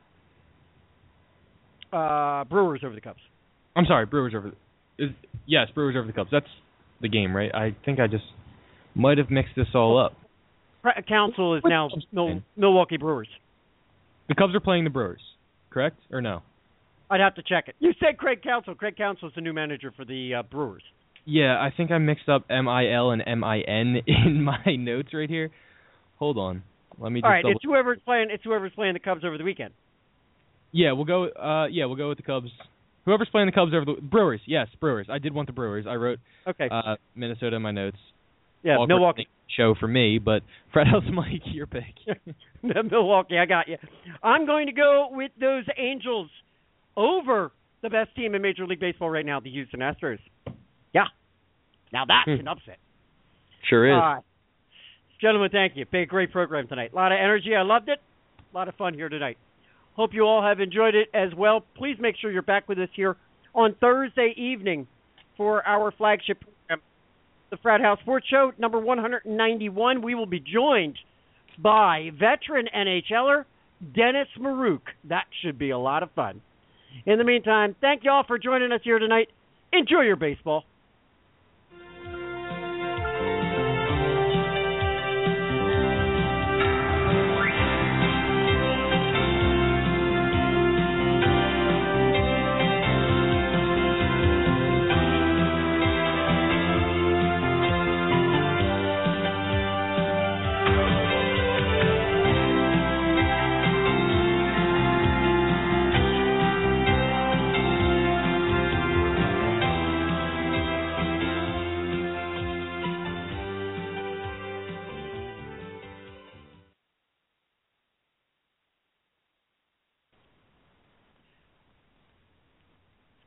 Uh, Brewers over the Cubs. I'm sorry, Brewers over. The, is, yes, Brewers over the Cubs. That's the game, right? I think I just might have mixed this all up. Council is now Mil- Milwaukee Brewers. The Cubs are playing the Brewers, correct? Or no? I'd have to check it. You said Craig Counsell. Craig Counsell is the new manager for the uh, Brewers. Yeah, I think I mixed up M I L and M I N in my notes right here. Hold on. Let me just All right, double- it's whoever's playing it's whoever's playing the Cubs over the weekend. Yeah, we'll go uh yeah, we'll go with the Cubs. Whoever's playing the Cubs over the Brewers. Yes, Brewers. I did want the Brewers. I wrote Okay. uh Minnesota in my notes. Yeah, All Milwaukee. Show for me, but Fred House Mike, your pick. Milwaukee, I got you. I'm going to go with those Angels over the best team in Major League Baseball right now, the Houston Astros. Yeah. Now that's Hmm. an upset. Sure is. Uh, gentlemen, thank you. Big, great program tonight. A lot of energy. I loved it. A lot of fun here tonight. Hope you all have enjoyed it as well. Please make sure you're back with us here on Thursday evening for our flagship program, the Frat House Sports Show, number one ninety-one. We will be joined by veteran NHLer Dennis Maruk. That should be a lot of fun. In the meantime, thank you all for joining us here tonight. Enjoy your baseball.